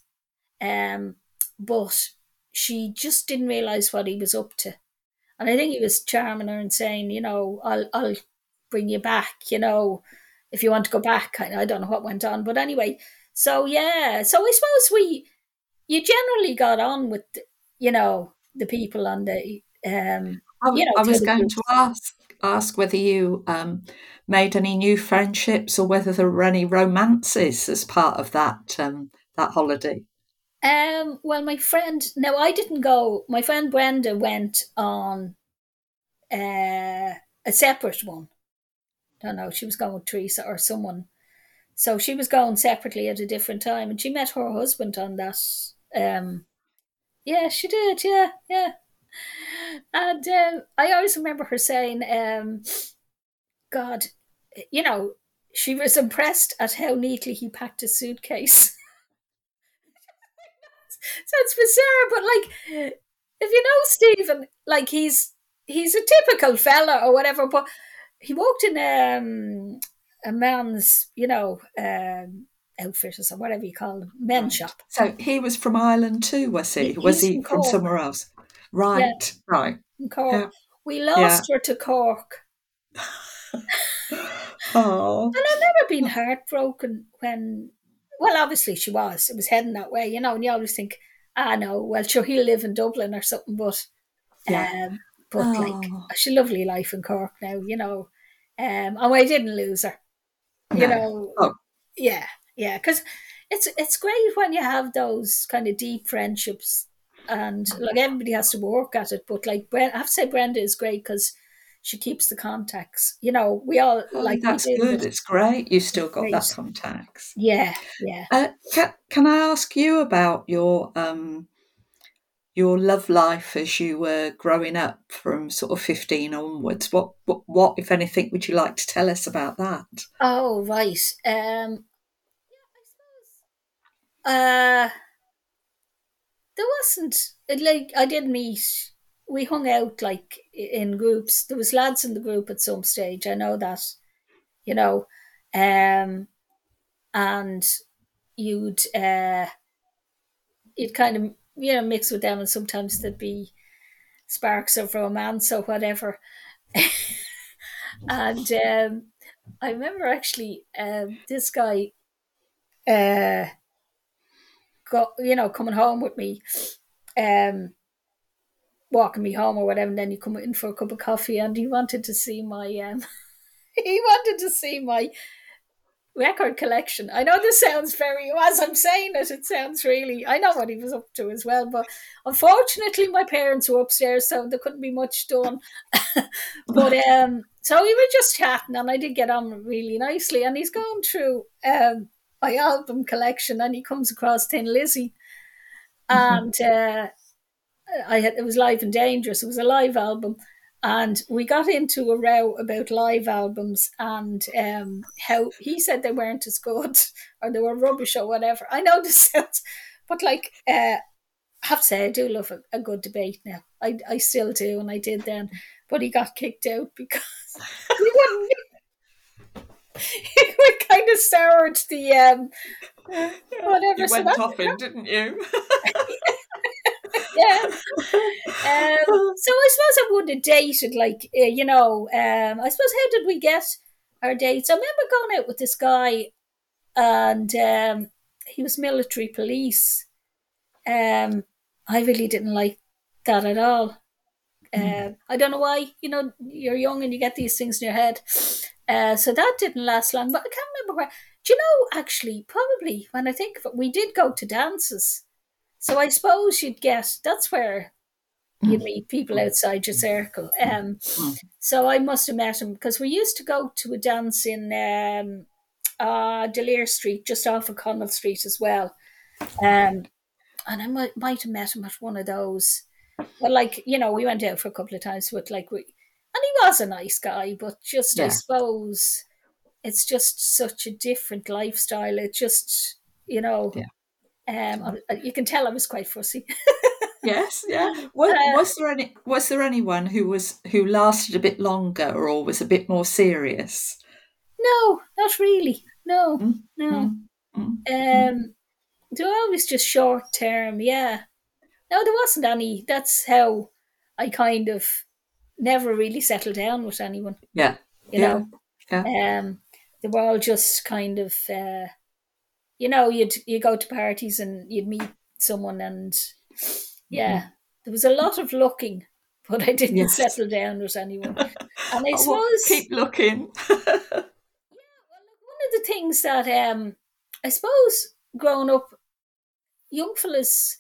but she just didn't realize what he was up to. And I think he was charming her and saying, I'll bring you back, if you want to go back. I don't know what went on, but anyway. So yeah, so I suppose you generally got on with the people on the I was going to ask whether you made any new friendships or whether there were any romances as part of that holiday. Well, I didn't go. My friend Brenda went on a separate one. I don't know, she was going with Teresa or someone. So she was going separately at a different time, and she met her husband on that. Yeah, she did. Yeah. And I always remember her saying, God, she was impressed at how neatly he packed his suitcase. Sounds bizarre, but like, if you know Stephen, like he's a typical fella or whatever, but he walked in a man's, outfitters or whatever you call them, men's shop. So he was from Ireland too, was he? Was he from somewhere else? Right, yeah. Right. From Cork. Yeah. We lost her to Cork. Oh. And I've never been heartbroken when, well, obviously she was. It was heading that way, and you always think, no, well, sure, he'll live in Dublin or something, but like, she's a lovely life in Cork now, and I didn't lose her, Yeah, because it's great when you have those kind of deep friendships, and like everybody has to work at it, but like I have to say Brenda is great because she keeps the contacts. We all that's good. It's great. You still got that contacts. Yeah. Can I ask you about your love life as you were growing up from sort of 15 onwards? What if anything, would you like to tell us about that? Oh, right. I suppose. There wasn't, like, I did meet. We hung out like in groups. There was lads in the group at some stage. I know that, and you'd kind of mix with them, and sometimes there'd be sparks of romance or whatever. And I remember actually this guy coming home with me, walking me home or whatever, and then you come in for a cup of coffee, and he wanted to see my record collection. I know this sounds as I'm saying it sounds really, I know what he was up to as well, but unfortunately my parents were upstairs, so there couldn't be much done. But so we were just chatting, and I did get on really nicely, and he's going through my album collection, and he comes across Thin Lizzy, and it was Live and Dangerous. It was a live album, and we got into a row about live albums and how he said they weren't as good or they were rubbish or whatever. I know this sounds, but like, I have to say I do love a good debate now. I still do, and I did then. But he got kicked out because he wouldn't. He kind of soured the whatever. You went off in, didn't you? Yeah. So I suppose I would have dated, like, I suppose, how did we get our dates? I remember going out with this guy, and he was military police. I really didn't like that at all. I don't know why, you're young and you get these things in your head. So that didn't last long, but I can't remember where. Do you know, actually, probably, when I think of it, we did go to dances. So I suppose that's where you'd meet people outside your circle. So I must have met him because we used to go to a dance in Delir Street, just off of Connell Street as well. Um, and I might have met him at one of those. Well, like, we went out for a couple of times, but and he was a nice guy, but just, I Yeah, suppose it's just such a different lifestyle. It just, yeah. you can tell I was quite fussy. Yes, yeah. Was, Uh, was there anyone who lasted a bit longer or was a bit more serious? no, not really. No, Mm, no. mm, mm, mm. Um, they were always just short term, yeah. No, there wasn't any. That's how I kind of never really settled down with anyone, Yeah, you yeah, know. yeah. They were all just kind of, you go to parties and you'd meet someone, and Mhm. yeah, there was a lot of looking, but I didn't Yes. settle down with anyone. And I Oh, well, suppose, keep looking. well, like, one of the things that I suppose growing up, young fellas,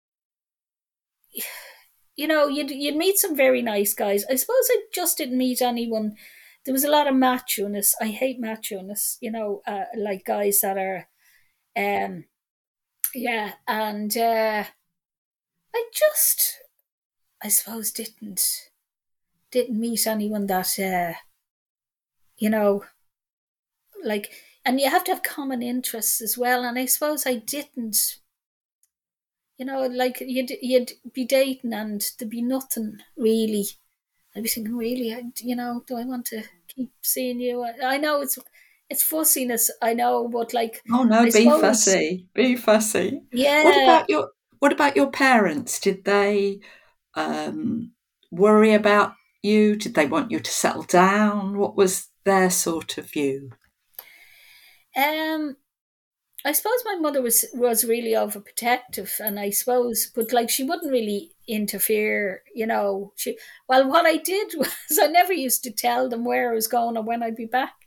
you'd meet some very nice guys. I suppose I just didn't meet anyone. There was a lot of macho-ness. I hate macho-ness, like guys that are, um, yeah, and I just, I suppose, didn't meet anyone that, you know, like, and you have to have common interests as well. And I suppose I didn't, like you'd be dating and there'd be nothing really. I'd be thinking, really, do I want to keep seeing you? I know it's fussiness, I know, but like, Oh no, I be suppose, fussy. Be fussy. What yeah. about your parents? Did they um, worry about you? Did they want you to settle down? What was their sort of view? Um, I suppose my mother was really overprotective, and I suppose, but like she wouldn't really interfere. What I did was I never used to tell them where I was going or when I'd be back.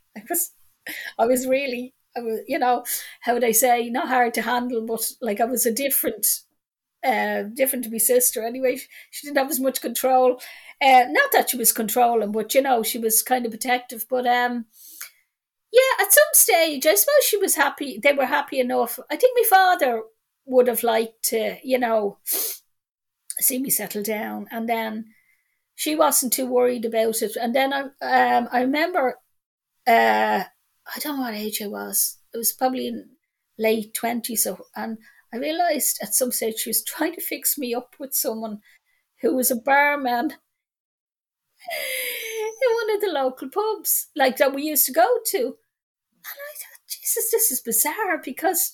I was, how would I say, not hard to handle, but like I was a different to my sister. Anyway, she didn't have as much control. Not that she was controlling, but she was kind of protective. But yeah, at some stage, I suppose she was happy. They were happy enough. I think my father would have liked to, see me settle down, and then she wasn't too worried about it. And then I remember, I don't know what age I was. It was probably in late 20s. And I realised at some stage she was trying to fix me up with someone who was a barman in one of the local pubs, like that we used to go to. And I thought, Jesus, this is bizarre because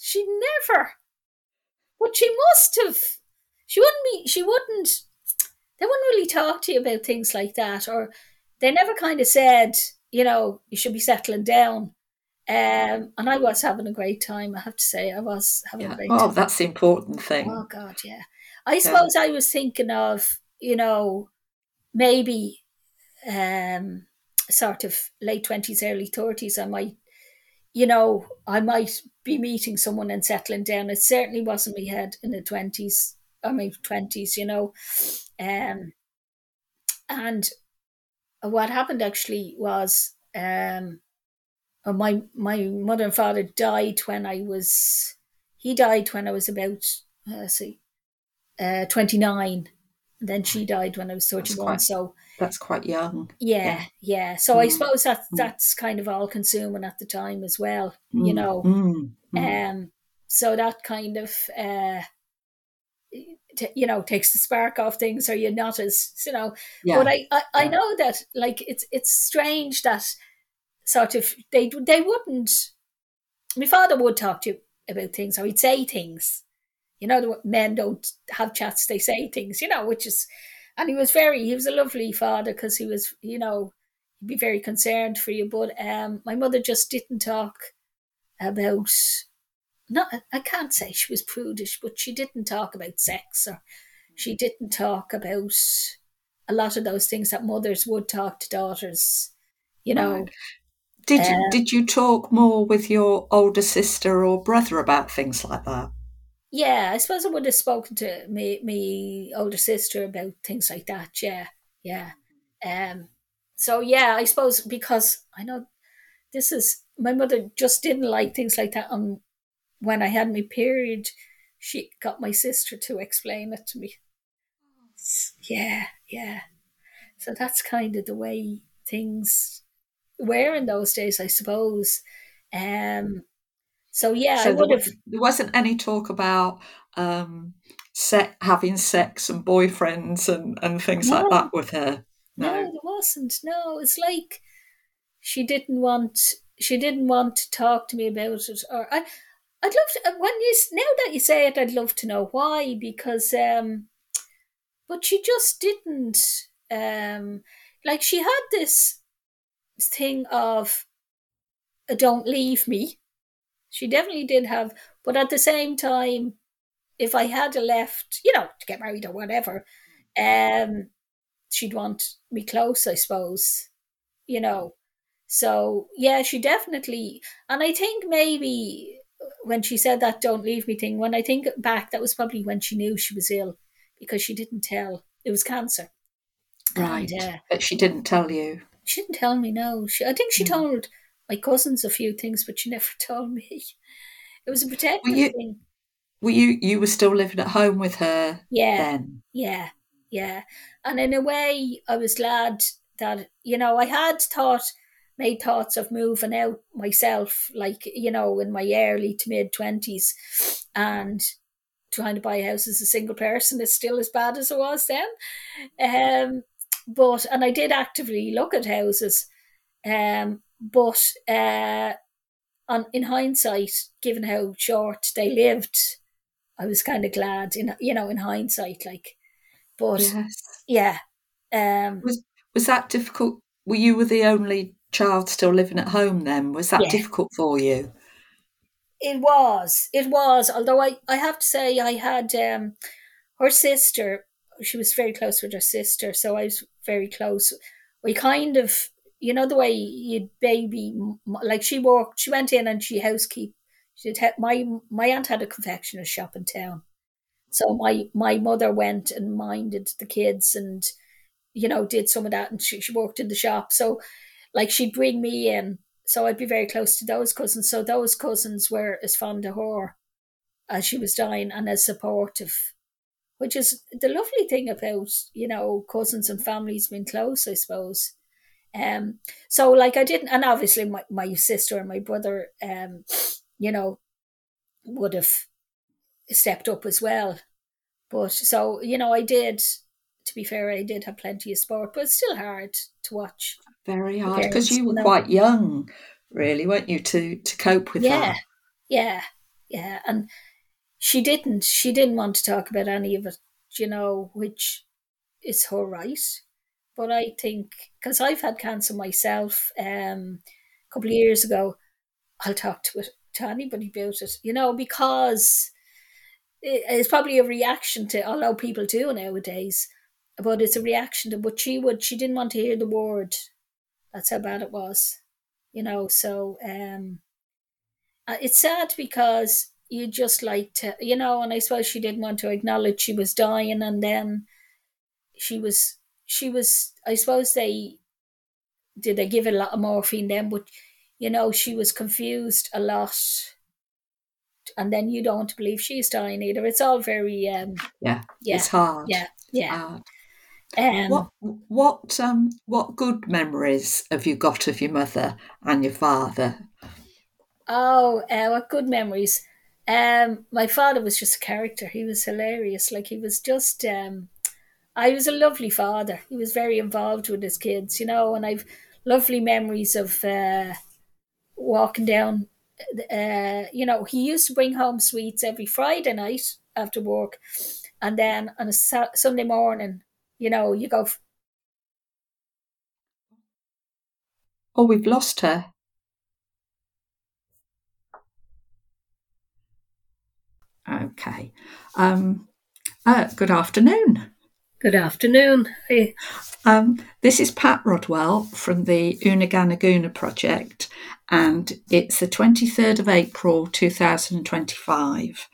but she must have. She wouldn't, they wouldn't really talk to you about things like that, or they never kind of said, you should be settling down. And I was having a great time. I have to say, I was having a Yeah. great Oh, time. that's the important Oh thing. God, yeah. I Yeah. suppose I was thinking of, maybe sort of late 20s, early 30s. I might be meeting someone and settling down. It certainly wasn't my head in the 20s or my 20s. Um, and what happened actually was, my mother and father died when I was. He died when I was about, let's see, 29. And then she Right. died when I was That's 31. quite So that's quite young. yeah, Yeah. yeah. So I Mm, suppose mm, that's kind of all consuming at the time as well. mm, mm, mm. So that kind of, takes the spark off things, or you're not as, But Yeah. I Yeah. know that, like, it's strange that sort of they wouldn't. My father would talk to you about things, or he'd say things. The men don't have chats; they say things. Which is, and he was a lovely father because he was, he'd be very concerned for you. But my mother just didn't talk about. Not, I can't say she was prudish, but she didn't talk about sex, or she didn't talk about a lot of those things that mothers would talk to daughters. You Right. know, Did you talk more with your older sister or brother about things like that? Yeah, I suppose I would have spoken to me older sister about things like that. Yeah, yeah. Um, So yeah, I suppose because I know this is my mother just didn't like things like that. And when I had my period, she got my sister to explain it to me. Yeah, yeah. So that's kind of the way things were in those days, I suppose. Um. So yeah, I So would have. there wasn't any talk about um, having sex and boyfriends and things like No, that with her. no, No. there wasn't. No, it's like she didn't want. She didn't want to talk to me about it. Or I'd love to. Now that you say it, I'd love to know why. Because but she just didn't. Um, like she had this thing of "don't leave me." She definitely did have, but at the same time, if I had a left, to get married or whatever, um, she'd want me close, I suppose, you know. So yeah, she definitely, and I think maybe when she said that "don't leave me" thing, when I think back, that was probably when she knew she was ill, because she didn't tell it was cancer, and Right. But she didn't tell you. she didn't tell me. No, I think she Mm. told my cousins a few things, but she never told me. It was a Were protective you thing. you were still living at home with her Yeah, then? yeah, yeah. And in a way, I was glad that, I had made thoughts of moving out myself, like, in my early to mid 20s, and trying to buy a house as a single person is still as bad as it was then. Um, and I did actively look at houses. But in hindsight, given how short they lived, I was kind of glad in hindsight, like, but Yes. yeah, um, Was that difficult? You were the only child still living at home then. Was that yeah, difficult for you? it was. Although I have to say, I had her sister. She was very close with her sister, so I was very close. We kind of, the way you baby, like she went in and she housekeep. My aunt had a confectioner's shop in town, so my mother went and minded the kids and did some of that, and she worked in the shop. So like she'd bring me in, so I'd be very close to those cousins. So those cousins were as fond of her as she was dying and as supportive, which is the lovely thing about cousins and families being close, I suppose. So like I didn't, and obviously my sister and my brother, you know, would have stepped up as well. But so I did. To be fair, I did have plenty of sport, but it's still hard to watch Very your hard because parents. you were quite young, really, weren't you, to cope with Yeah, that? yeah, yeah. And she didn't want to talk about any of it, which is her right. But I think because I've had cancer myself, a couple of years ago, I'll talk to anybody about it, because it's probably a reaction to, although people do nowadays, but it's a reaction to. But she didn't want to hear the word. That's how bad it was, So it's sad because you just like to, and I suppose she didn't want to acknowledge she was dying, and then she was, I suppose they give a lot of morphine then, but she was confused a lot, and then you don't believe she's dying either. It's all very, Yeah, yeah, it's hard. yeah, It's yeah. hard. Um, What good memories have you got of your mother and your father? oh, what good memories. My father was just a character. He was hilarious. Like he was just, I was a lovely father. He was very involved with his kids, and I've lovely memories of walking down. He used to bring home sweets every Friday night after work, and then on a Sunday morning, you go. Oh, we've lost her. Okay. Um, Good afternoon. Good afternoon. This is Pat Rodwell from the Unaganaguna project, and it's the 23rd of April 2025.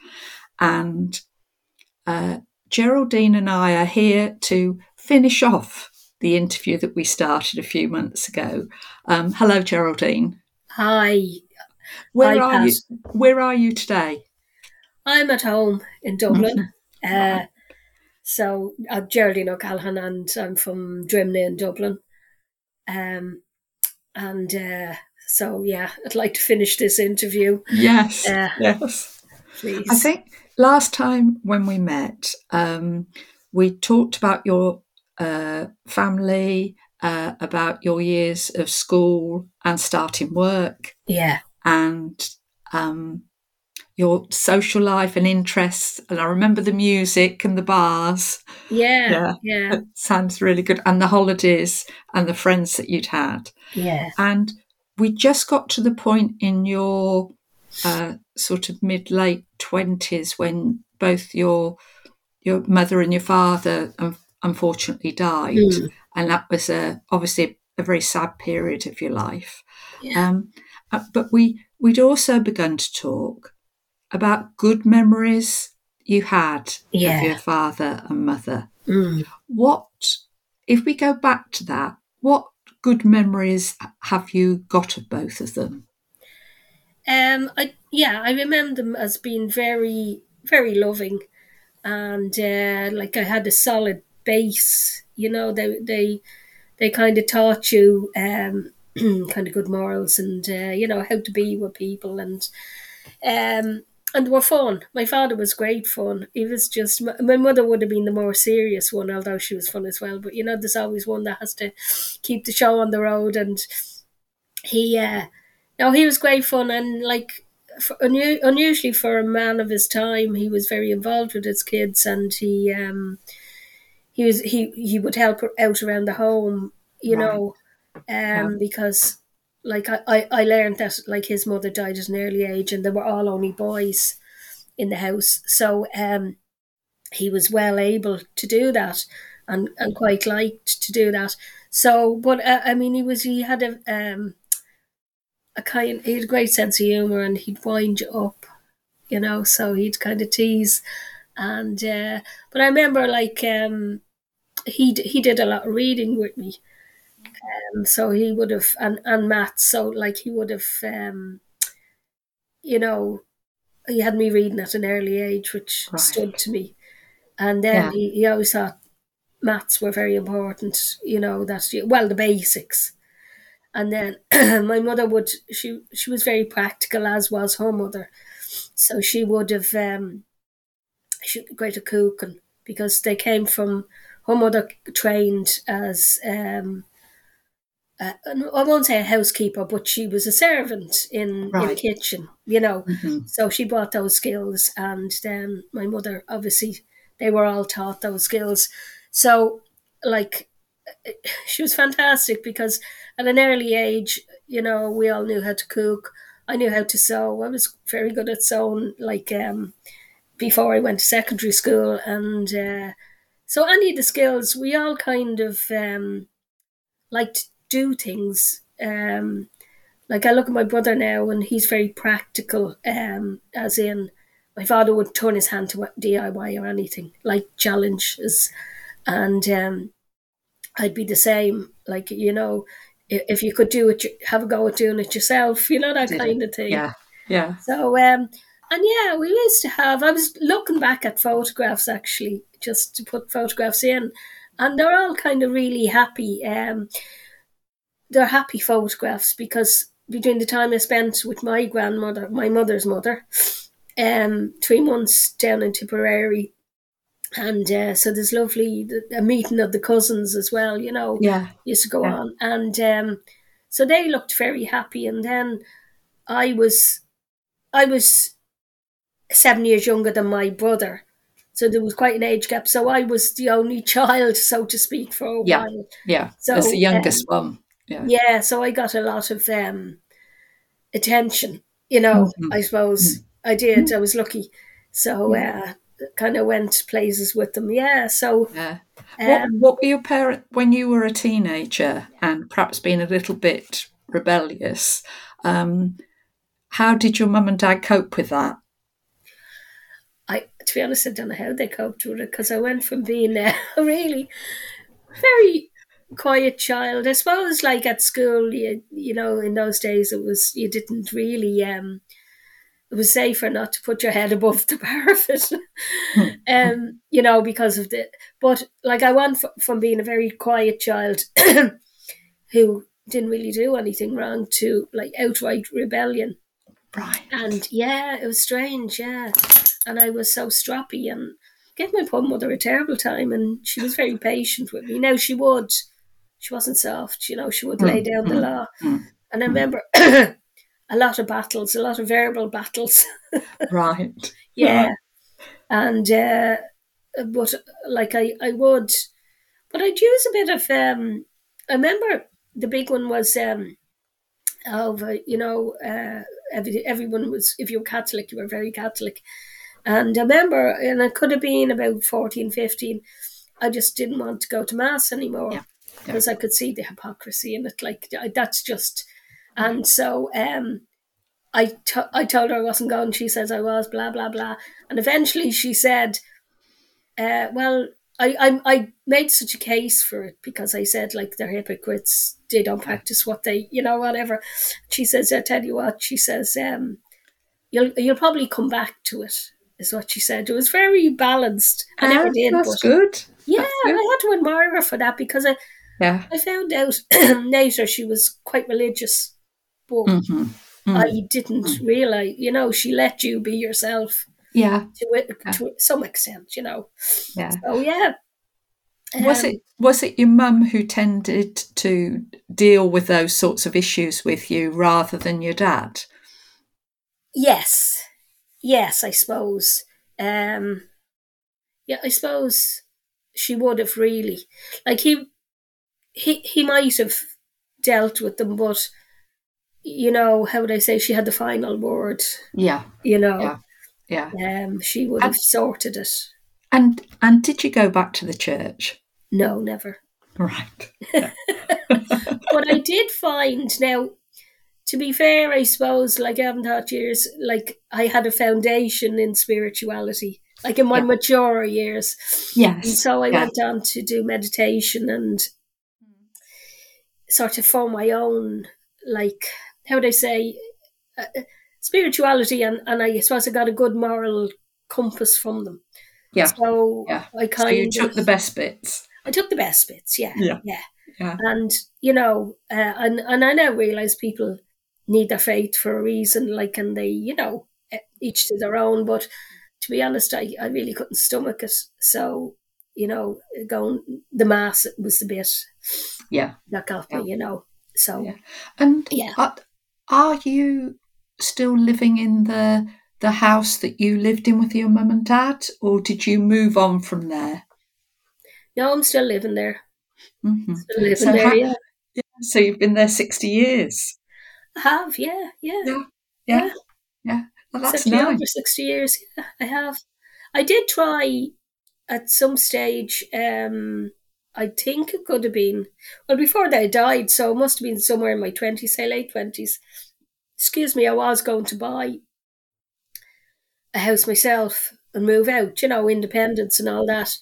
And Geraldine and I are here to finish off the interview that we started a few months ago. Hello, Geraldine. Hi. Where Hi, are Pat. you? Where are you today? I'm at home in Dublin. Right. So I'm Geraldine O'Callaghan and I'm from Drimnagh in Dublin. Um, and so, yeah, I'd like to finish this interview, Yes. Yes. I please. think last time when we met, we talked about your family, about your years of school and starting work, Yeah. and your social life and interests. And I remember the music and the bars. Yeah. Yeah, Yeah. it sounds really good. And the holidays and the friends that you'd had. Yeah. And we just got to the point in your sort of mid-late 20s when both your mother and your father unfortunately died. Mm. And that was obviously a very sad period of your life. Yeah. But we'd also begun to talk about good memories you had of Yeah. your father and mother. Mm. What, if we go back to that, what good memories have you got of both of them? I remember them as being very, very loving, and like I had a solid base. They kind of taught you kind of good morals and how to be with people, and they were fun. My father was great fun. He was just my mother would have been the more serious one, although she was fun as well. But there's always one that has to keep the show on the road, and he no, he was great fun, and like unusually for a man of his time, he was very involved with his kids, and he would help out around the home, Right. Yeah. because like I learned that like his mother died at an early age, and they were all only boys in the house, so he was well able to do that, and quite liked to do that. So, but I mean, he had he had a great sense of humor, and he'd wind you up, so he'd kind of tease, and but I remember like he did a lot of reading with me, so he would have, and maths, so like he would have, you know he had me reading at an early age, which Right. stood to me, and then Yeah. he always thought maths were very important, well, the basics. And then my mother she was very practical, as was her mother, so she would have she great at cooking, because they came from, her mother trained as I won't say a housekeeper, but she was a servant in a Right. kitchen. Mm-hmm. So she brought those skills, and then my mother, obviously, they were all taught those skills. So, like, she was fantastic, because at an early age, we all knew how to cook. I knew how to sew. I was very good at sewing, like before I went to secondary school, and so any of the skills, we all kind of like to do things. Like I look at my brother now, and he's very practical. As in, my father would turn his hand to DIY or anything like challenges, and I'd be the same. Like if you could do it, have a go at doing it yourself. That Did it? kind of thing. Yeah. Yeah. So and yeah, we used to have. I was looking back at photographs, actually, just to put photographs in, and they're all kind of really happy. They're happy photographs, because between the time I spent with my grandmother, my mother's mother, 3 months down in Tipperary, and so there's lovely a meeting of the cousins as well. Yeah. Used to go Yeah. on, and so they looked very happy. And then I was I was 7 years younger than my brother, so there was quite an age gap. So I was the only child, so to speak, for a Yeah. while. Yeah. As the So youngest one. Yeah. yeah, so I got a lot of attention. Mm-hmm. I suppose I did. I was lucky. So Yeah. kind of went places with them. Yeah. So Yeah. um, What were your parents when you were a teenager and perhaps being a little bit rebellious? Um, how did your mum and dad cope with that? to be honest, I don't know how they coped with it, because I went from being really very quiet child. I suppose, like at school, you know, in those days, you didn't really it was safer not to put your head above the parapet, you know, because of but like I went from being a very quiet child who didn't really do anything wrong to like outright rebellion. Right. And yeah, it was strange, yeah. And I was so stroppy and gave my poor mother a terrible time, and she was very patient with me. Now she wasn't soft, you know, she would lay down the law. And I remember a lot of battles, a lot of verbal battles. Right. Yeah. And but like I would, but I'd use a bit of I remember the big one was you know, everyone was, if you were Catholic, you were very Catholic. And I remember, and it could have been about 14, 15, I just didn't want to go to Mass anymore because I could see the hypocrisy in it. Like, that's just, and so I told her I wasn't going. She says I was, blah, blah, blah. And eventually she said, well, I made such a case for it because I said, like, they're hypocrites. They don't practice what they, you know, whatever. She says, I tell you what, she says, you'll probably come back to it, is what she said. It was very balanced. I never did. That's good. Yeah, That's good. I had to admire her for that because I found out later she was quite religious, but I didn't realise, you know, she let you be yourself. Yeah. To some extent, you know. Yeah. So yeah. Was it your mum who tended to deal with those sorts of issues with you rather than your dad? Yes, I suppose. Yeah, I suppose she would have really, like he might have dealt with them, but you know, how would I say, she had the final word. Yeah. You know. Yeah. She would have sorted it. And did you go back to the church? No, never. Right. But I did find, now, to be fair, I suppose, like I haven't taught years, like I had a foundation in spirituality, like in my maturer years. Yes. And so I went on to do meditation and sort of form my own, like, how would I say, spirituality, and I suppose I got a good moral compass from them. Yeah. So so you took the best bits. I took the best bits, yeah. Yeah. And, you know, and I now realise people need their faith for a reason, like, and they, you know, each to their own. But to be honest, I really couldn't stomach it. So, you know, going the Mass was the bit that got me, you know. So, And are you still living in the house that you lived in with your mum and dad, or did you move on from there? No, I'm still living there. Mm-hmm. Still living there, yeah. So you've been there 60 years. I have, yeah. Well, that's nice. Over 60 years, yeah, I have. I did try at some stage, I think it could have been, well, before they died, so it must have been somewhere in my 20s, say late 20s. Excuse me, I was going to buy a house myself and move out, you know, independence and all that.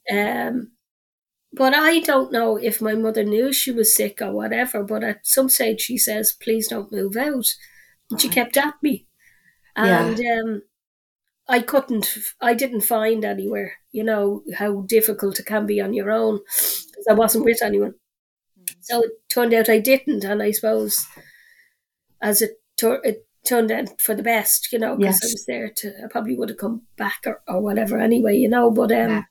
But I don't know if my mother knew she was sick or whatever, but at some stage she says, please don't move out. And she kept at me. And I didn't find anywhere, you know, how difficult it can be on your own, because I wasn't with anyone. So it turned out I didn't, and I suppose as it turned out for the best, you know, because I was there I probably would have come back or whatever anyway, you know, but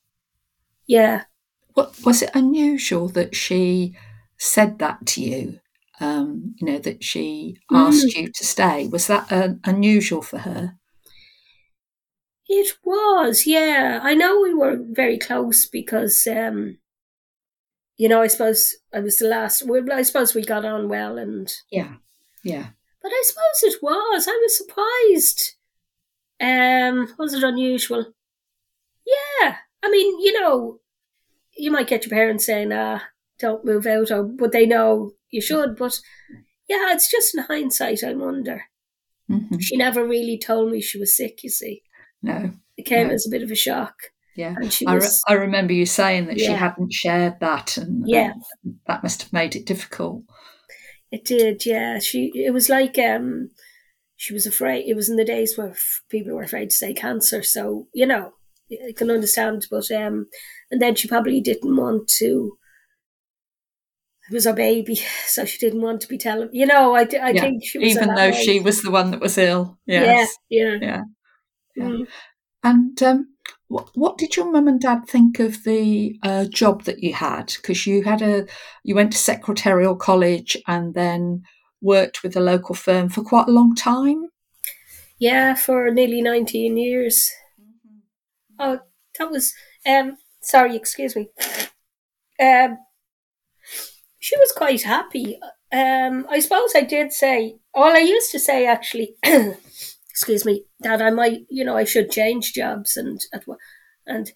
Was it unusual that she said that to you, you know, that she asked you to stay? Was that unusual for her? It was, yeah. I know we were very close because, you know, I suppose I was the last. I suppose we got on well, and yeah. But I suppose it was. I was surprised. Was it unusual? Yeah. I mean, you know, you might get your parents saying, don't move out, but they know you should. But yeah, it's just in hindsight, I wonder. Mm-hmm. She never really told me she was sick, you see. No. It came as a bit of a shock. Yeah. And she I, was, I remember you saying that she yeah, hadn't shared that, and yeah, that must have made it difficult. it did. Yeah, it was like she was afraid. It was in the days where people were afraid to say cancer. So I can understand. But and then she probably didn't want to. It was her baby, so she didn't want to be telling. I Yeah. think she was at Even that though way. she was the one that was ill. Yeah, Yes. yeah. Yeah. Yeah. Mm. And what did your mum and dad think of the job that you had? Because you went to secretarial college and then worked with a local firm for quite a long time. Yeah, for nearly 19 years. Oh, that was. Sorry, excuse me. Um, she was quite happy. I suppose I did say. All I used to say actually. Excuse me, that I might, I should change jobs and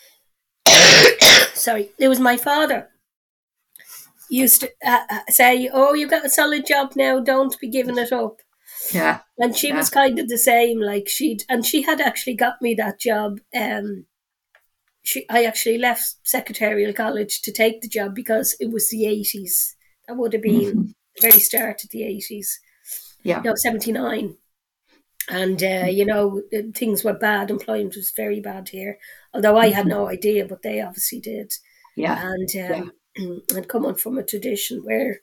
sorry, it was my father used to say, "Oh, you got a solid job now. Don't be giving it up." Yeah. And she Yeah. was kind of the same. Like she had actually got me that job. I actually left secretarial college to take the job because it was the 80s. That would have been Hmm. the very start of the 80s. Yeah. No, 79. And, things were bad. Employment was very bad here. Although I had Hmm. no idea, but they obviously did. Yeah. And Yeah. and coming from a tradition where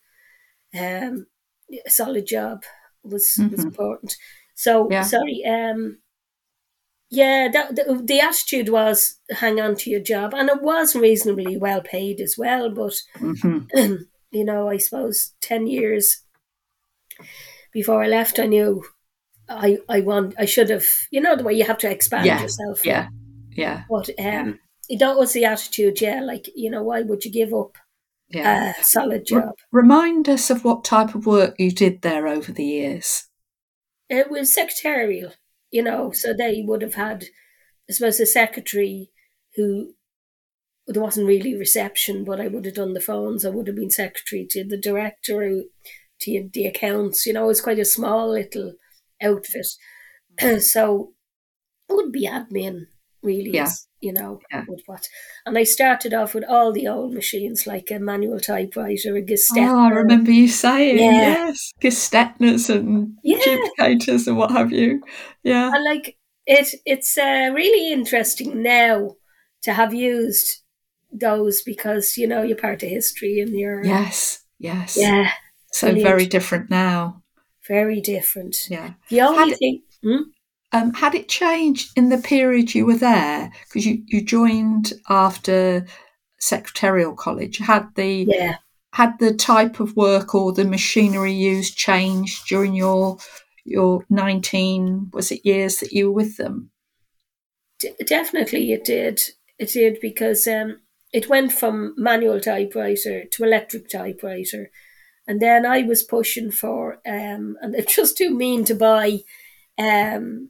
a solid job was Hmm. important. So, Yeah. sorry, yeah, the attitude was hang on to your job, and it was reasonably well paid as well. But Hmm. I suppose 10 years before I left, I knew I should have the way you have to expand Yeah. yourself, yeah. Yeah. Yeah. But Yeah. that was the attitude, yeah. Like why would you give up Yeah. a solid job? Remind us of what type of work you did there over the years. It was secretarial, so they would have had, I suppose, a secretary who there wasn't really reception, but I would have done the phones. I would have been secretary to the director, to the accounts. It was quite a small little outfit. So it would be admin, really, Yeah. is, Yeah. with what. And I started off with all the old machines, like a manual typewriter, a Oh, I Gestetner. remember you saying, Yeah, yes, Gestetners and yeah. duplicators and what have you. Yeah. And like it's really interesting now to have used those because, you're part of history and you're, Yes. Yes. yeah, So brilliant. very different now. Very different. Yeah. The Had only it, thing, had it changed in the period you were there? Because you joined after secretarial college. yeah, Had the type of work or the machinery used changed during your 19, was it years that you were with them? definitely it did. It did because it went from manual typewriter to electric typewriter. And then I was pushing for, and it's just too mean to buy um,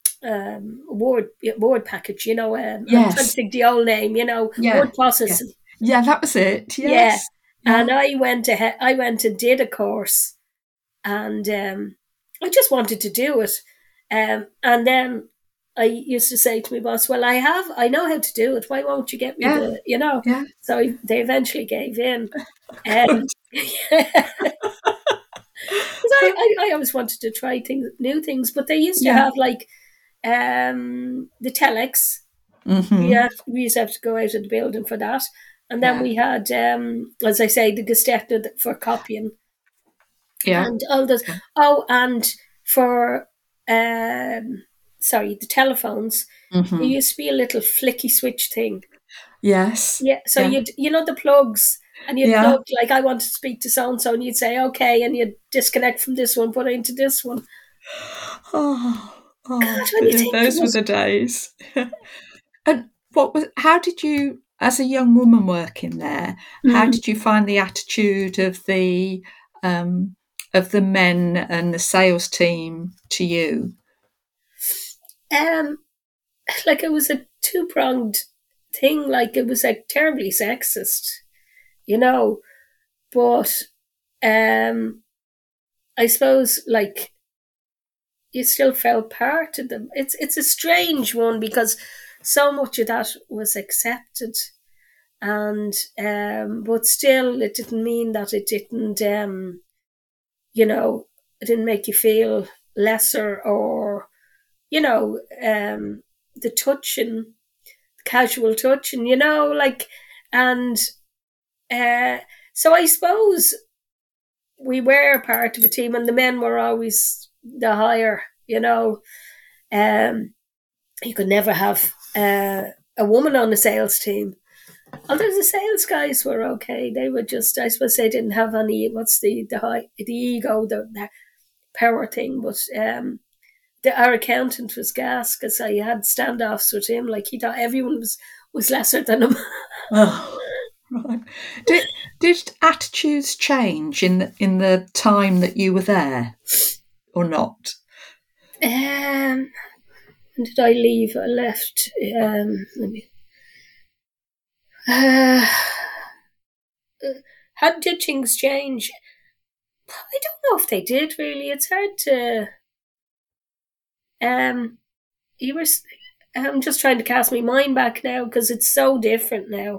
word package. I'm trying to Yes. think the old name. Yeah. Word Yeah. processing. Yeah, that was it. Yeah, Yes. and Yeah. I went ahead. I went and did a course, and I just wanted to do it. And then I used to say to my boss, "Well, I know how to do it. Why won't you get me Yeah. the?" Yeah. So they eventually gave in. Good. Because I always wanted to try new things, but they used to Yeah. have like the telex. Hmm. We used to have to go out of the building for that. And then Yeah. we had, as I say, the Gestetner for copying Yeah. and all those. Yeah. Oh, and for, the telephones, there Hmm. used to be a little flicky switch thing. Yes. Yeah, so Yeah. the plugs, and you'd Yeah. plug, like, I want to speak to so and so, and you'd say, okay, and you'd disconnect from this one, put it into this one. Oh, God, oh when you dear, think it those were was, the days. And how did you, as a young woman working there, how mm, did you find the attitude um, of the men and the sales team to you? um, like it was a two-pronged thing, like it was like terribly sexist, you know, but I suppose like you still felt part of them. It's a strange one because so much of that was accepted, and but still, it didn't mean that it didn't, it didn't make you feel lesser, or the touching, casual touching, and so I suppose we were part of a team, and the men were always the higher, you could never have a woman on the sales team. Although the sales guys were okay, they were just, I suppose they didn't have any, what's the ego, the power thing, but our accountant was gas, because I had standoffs with him, like he thought everyone was lesser than him. Oh, right. Did attitudes change in the time that you were there, or not? When did I leave? I left. How did things change? I don't know if they did really. It's hard to. I'm just trying to cast my mind back now, because it's so different now.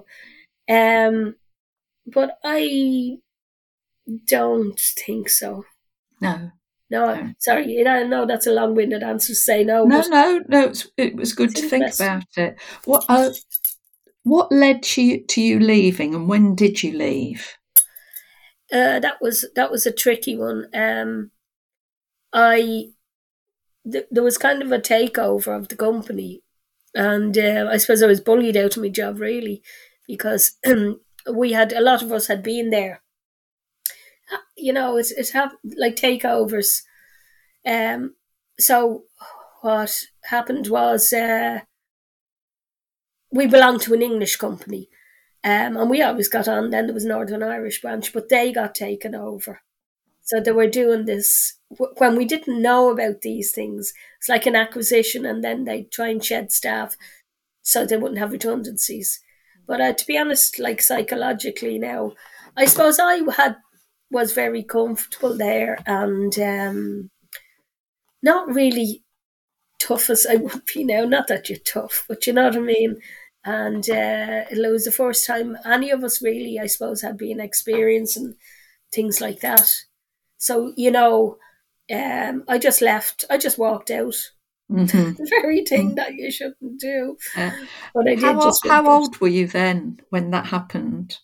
But I don't think so. No. No, sorry. I know that's a long-winded answer to say no. No. It was good to think about it. What led to you leaving, and when did you leave? That was a tricky one. There was kind of a takeover of the company, and I suppose I was bullied out of my job, really, because we had, a lot of us had been there. It's like takeovers. So what happened was, we belonged to an English company, and we always got on. Then there was Northern Irish branch, but they got taken over. So they were doing this when we didn't know about these things. It's like an acquisition, and then they try and shed staff so they wouldn't have redundancies. But to be honest, like psychologically now, I suppose I was very comfortable there, and not really tough as I would be now. Not that you're tough, but you know what I mean. And it was the first time any of us really, I suppose, had been experiencing things like that. So, I just left. I just walked out. Mm-hmm. The very thing that you shouldn't do. But I did. How old were you then when that happened?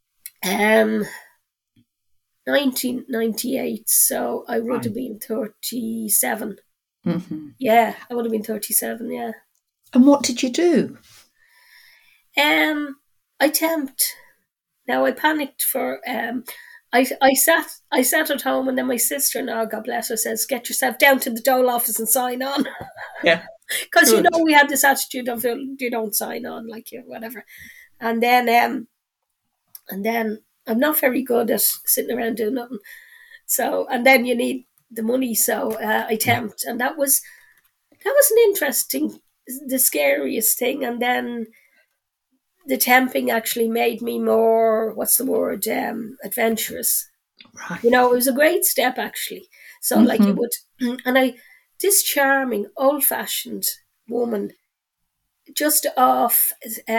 1998. So I would have been 37. Mm-hmm. Yeah, I would have been 37. Yeah. And what did you do? I temped. Now I panicked for. I sat at home, and then my sister-in-law, God bless her, says, "Get yourself down to the dole office and sign on." Yeah, because we had this attitude of you don't sign on, like you whatever. And then I'm not very good at sitting around doing nothing. So, and then you need the money, so I temped, and that was an interesting, the scariest thing. And then the temping actually made me more, what's the word, adventurous. Right. It was a great step, actually. So, like, it would, and this charming, old-fashioned woman, just off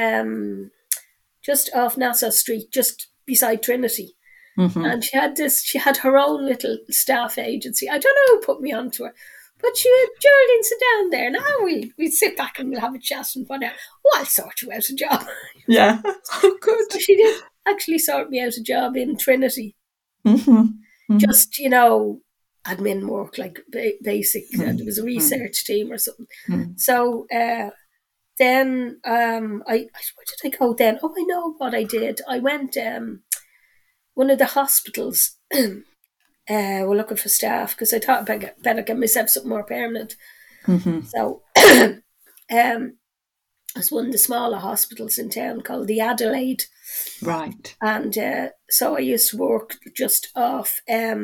Nassau Street, just beside Trinity. Mm-hmm. And she had her own little staff agency. I don't know who put me onto her, but she went, "Geraldine, sit down there. Now we'll sit back and we'll have a chat and find out. I'll sort you out a job." Yeah. Oh, good. So she did actually sort me out a job in Trinity. Mm-hmm. Mm-hmm. Just, admin work, like basic. There was a research team or something. Mm-hmm. So then where did I go then? Oh, I know what I did. I went one of the hospitals. Were looking for staff, because I thought I better get myself something more permanent. Mm-hmm. So I was one of the smaller hospitals in town called the Adelaide. Right. And so I used to work just off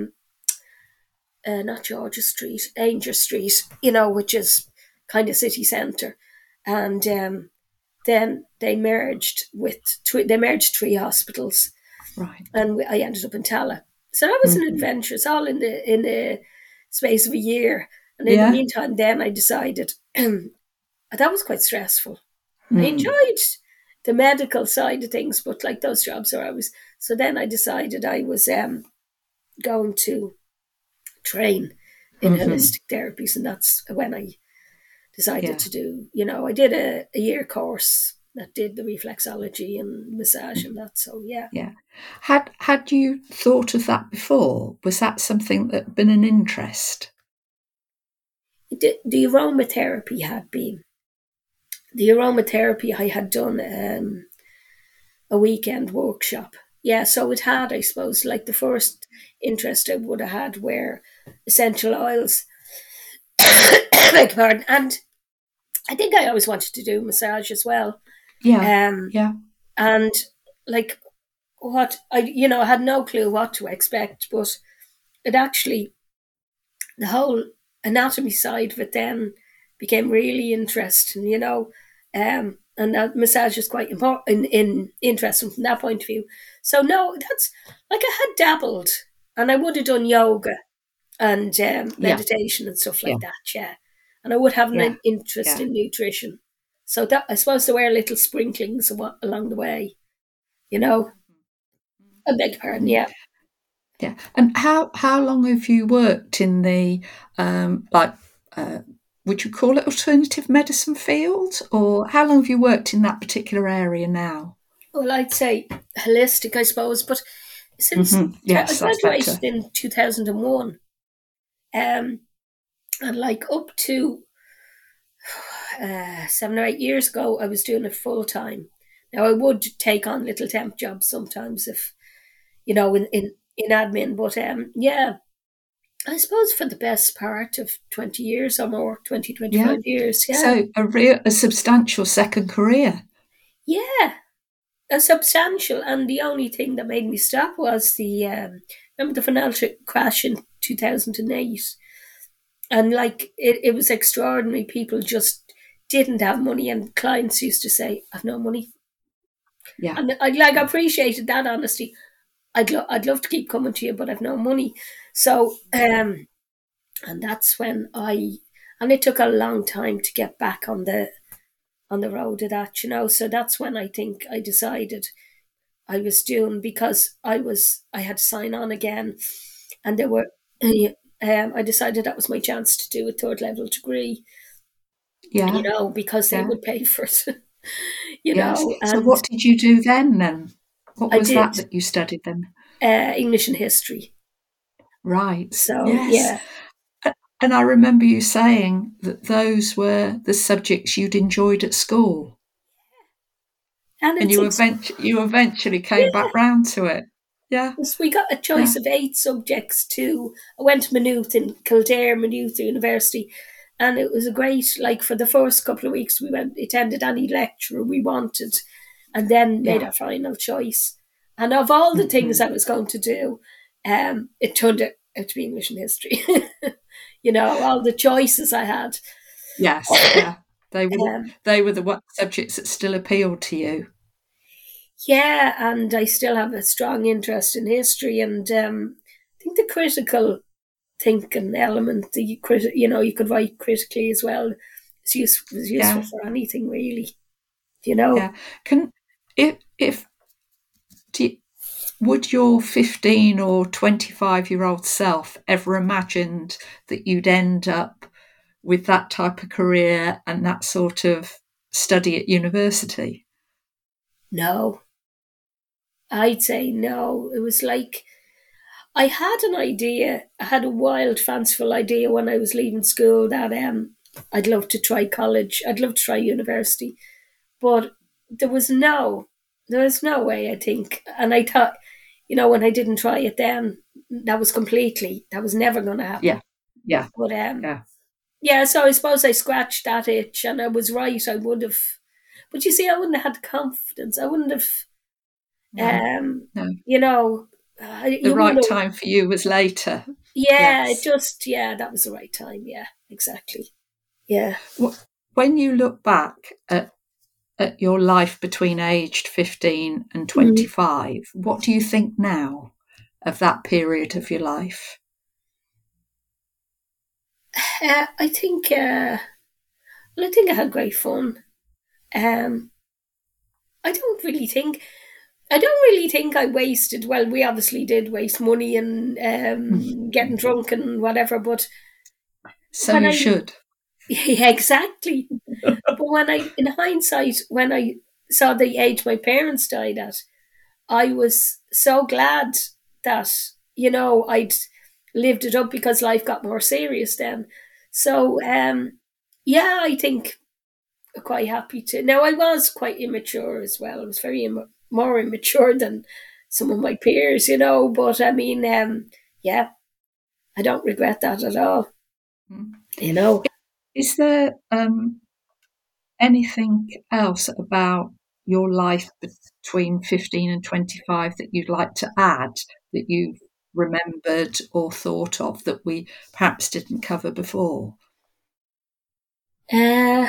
not Georgia Street, Ainger Street, which is kind of city centre. And then they merged three hospitals. Right. And I ended up in Tala. So that was an adventure. It's all in the space of a year. And in the meantime, then I decided that was quite stressful. I enjoyed the medical side of things, but like those jobs are always. So then I decided I was going to train in holistic therapies, and that's when I decided to do. I did a year course that did the reflexology and massage and that. So yeah. Had you thought of that before? Was that something that had been an interest? The aromatherapy had been. The aromatherapy I had done a weekend workshop. Yeah, so it had, I suppose, like the first interest I would have had were essential oils. Beg your pardon. And I think I always wanted to do massage as well. Yeah. And like what I had no clue what to expect, but it actually, the whole anatomy side of it then became really interesting, and that massage is quite important in interesting from that point of view. So no, that's like I had dabbled, and I would have done yoga and meditation and stuff like that, yeah. And I would have an interest in nutrition. So that, I suppose, there were little sprinklings along the way, I beg your pardon, yeah. Yeah. And how long have you worked in the would you call it alternative medicine field, or how long have you worked in that particular area now? Well, I'd say holistic, I suppose, but since Yes, I that's graduated better. in 2001, and like up to 7 or 8 years ago, I was doing it full time. Now I would take on little temp jobs sometimes if in admin, but yeah, I suppose for the best part of 20 years or more, 25 years, yeah. So a substantial second career. Yeah, a substantial, and the only thing that made me stop was the remember the financial crash in 2008, and like it was extraordinary. People just didn't have money, and clients used to say, "I've no money," and I appreciated that honesty. I'd love to keep coming to you, but I've no money. So and that's when and it took a long time to get back on the road of that, So that's when I think I decided I was doing, because I had to sign on again, and there were. I decided that was my chance to do a third level degree. Because they would pay for it. So and what did you do then? What I was did that you studied then? English and history. Right. So Yes. yeah. And I remember you saying that those were the subjects you'd enjoyed at school. And you eventually came back round to it. Yeah. We got a choice of 8 subjects too. I went to Maynooth in Kildare, Maynooth University, and it was a great, like for the first couple of weeks we attended any lecture we wanted, and then made our final choice. And of all the things I was going to do, it turned out to be English and history. All the choices I had. Yes, yeah. They were the subjects that still appealed to you. Yeah, and I still have a strong interest in history, and I think the critical thinking element, you could write critically as well. It's useful for anything, really. Yeah. Would your 15 or 25-year-old self ever imagined that you'd end up with that type of career and that sort of study at university? No. I'd say no. It was like, I had an idea, I had a wild, fanciful idea when I was leaving school that I'd love to try college, I'd love to try university, but there was no way, I think. And I thought, when I didn't try it then, that was never going to happen. Yeah. But so I suppose I scratched that itch, and I was right. I would have, but you see, I wouldn't have had the confidence. I wouldn't have. No. The right time for you was later. Yeah, that was the right time. Yeah, exactly. Yeah. When you look back at your life between aged 15 and 25, what do you think now of that period of your life? I think I had great fun. Um, I don't really think I wasted. Well, we obviously did waste money and getting drunk and whatever. But So when you I should. yeah, exactly. But in hindsight, when I saw the age my parents died at, I was so glad that, I'd lived it up because life got more serious then. So, yeah, I think I'm quite happy to. Now, I was quite immature as well. I was very more immature than some of my peers, but I mean, yeah, I don't regret that at all, you know. Is there anything else about your life between 15 and 25 that you'd like to add, that you've remembered or thought of that we perhaps didn't cover before? Uh,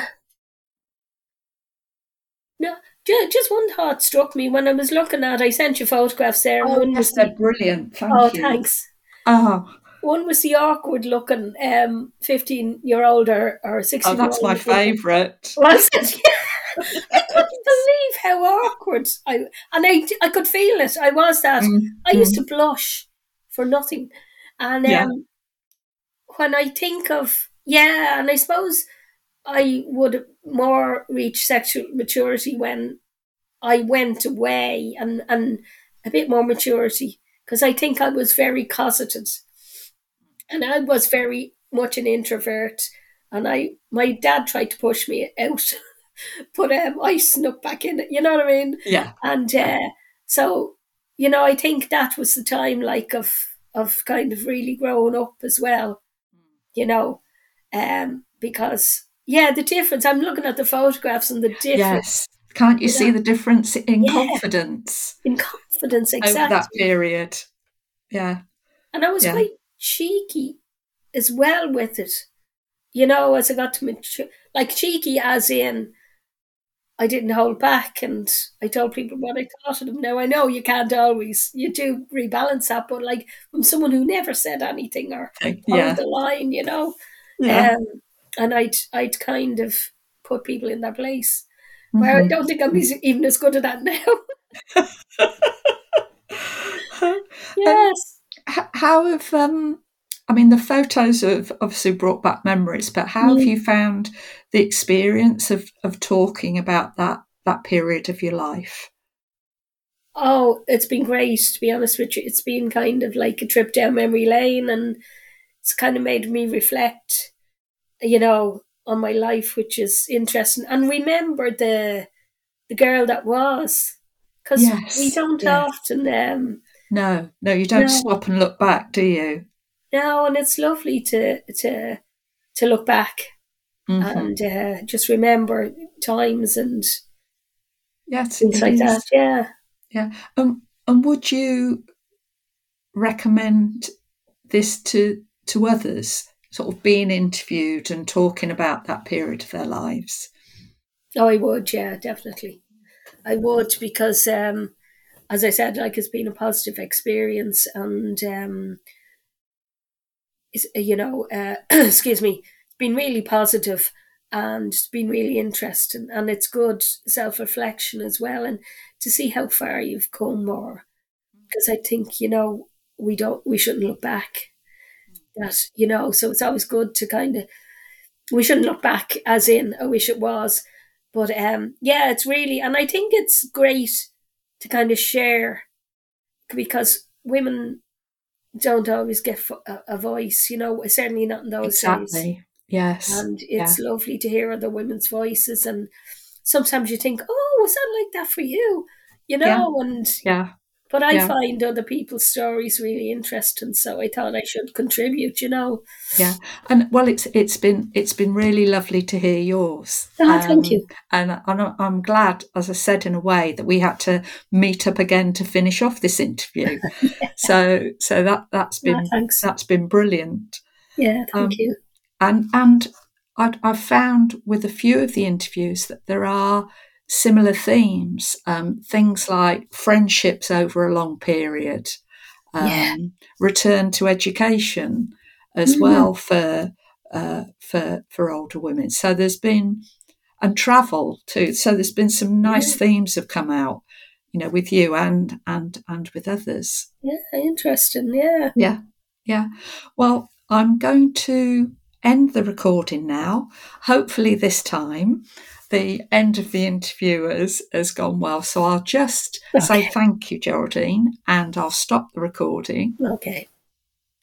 no, just one thought struck me when I was looking at. I sent you photographs there, and Oh, one yes, was they're the. brilliant. Oh, Thank you. thanks. Oh, One was the awkward looking 15-year-old or oh, that's 16-year-old my looking. favourite. Was it? I couldn't believe how awkward I could feel it. I was that. I used to blush for nothing. And Yeah. when I think of, yeah, and I suppose I would more reach sexual maturity when I went away and a bit more maturity, because I think I was very cosseted and I was very much an introvert, and my dad tried to push me out, but I snuck back in it. You know what I mean? Yeah. And so I think that was the time, like of kind of really growing up as well. Because yeah, the difference. I'm looking at the photographs and the difference. Yes. Can't you see the difference in Yeah, confidence in confidence, over that exactly. period? Yeah. And I was Yeah. quite cheeky as well with it. As I got to mature, like cheeky as in I didn't hold back and I told people what I thought of them. Now I know you can't always, you do rebalance that, but like from someone who never said anything or held Yeah. the line, Yeah. um, and I'd kind of put people in their place. Where I Mm-hmm. don't think I'm even as good at that now. And Yes. how have I mean, the photos have obviously brought back memories, but how have you found the experience of talking about that period of your life? Oh, it's been great, to be honest with you. It's been kind of like a trip down memory lane, and it's kind of made me reflect, on my life, which is interesting. And remember the girl that was, because we Yes, don't yes. often. No, you don't No, stop and look back, do you? no, and it's lovely to look back Mm-hmm. and just remember times and Yes, things it like that. is. Yeah. Yeah. And would you recommend this to others, sort of being interviewed and talking about that period of their lives? Oh, I would. Yeah, definitely. I would, because, as I said, like it's been a positive experience, and excuse me, it's been really positive and it's been really interesting, and it's good self reflection as well, and to see how far you've come more, because I think we shouldn't look back. So it's always good to kind of, we shouldn't look back as in I wish it was, but yeah, it's really, and I think it's great to kind of share, because women don't always get a voice, certainly not in those days. Exactly. Yes. And Yeah. it's lovely to hear other women's voices. And sometimes you think, oh, was that like that for you? Yeah. And Yeah. but I Yeah. find other people's stories really interesting, so I thought I should contribute. Yeah. And well, it's been really lovely to hear yours. Ah, thank you. And I'm glad, as I said, in a way, that we had to meet up again to finish off this interview. So that's Ah, been thanks. that's been brilliant. Yeah, thank you. And I've found with a few of the interviews that there are similar themes, things like friendships over a long period, Yeah. return to education as Mm. well for older women. So there's been and travel too. So there's been some nice themes have come out, with you and with others. Yeah, interesting. Yeah. Yeah. Well, I'm going to end the recording now. Hopefully this time the end of the interview has gone well. So I'll just say thank you, Geraldine, and I'll stop the recording. Okay.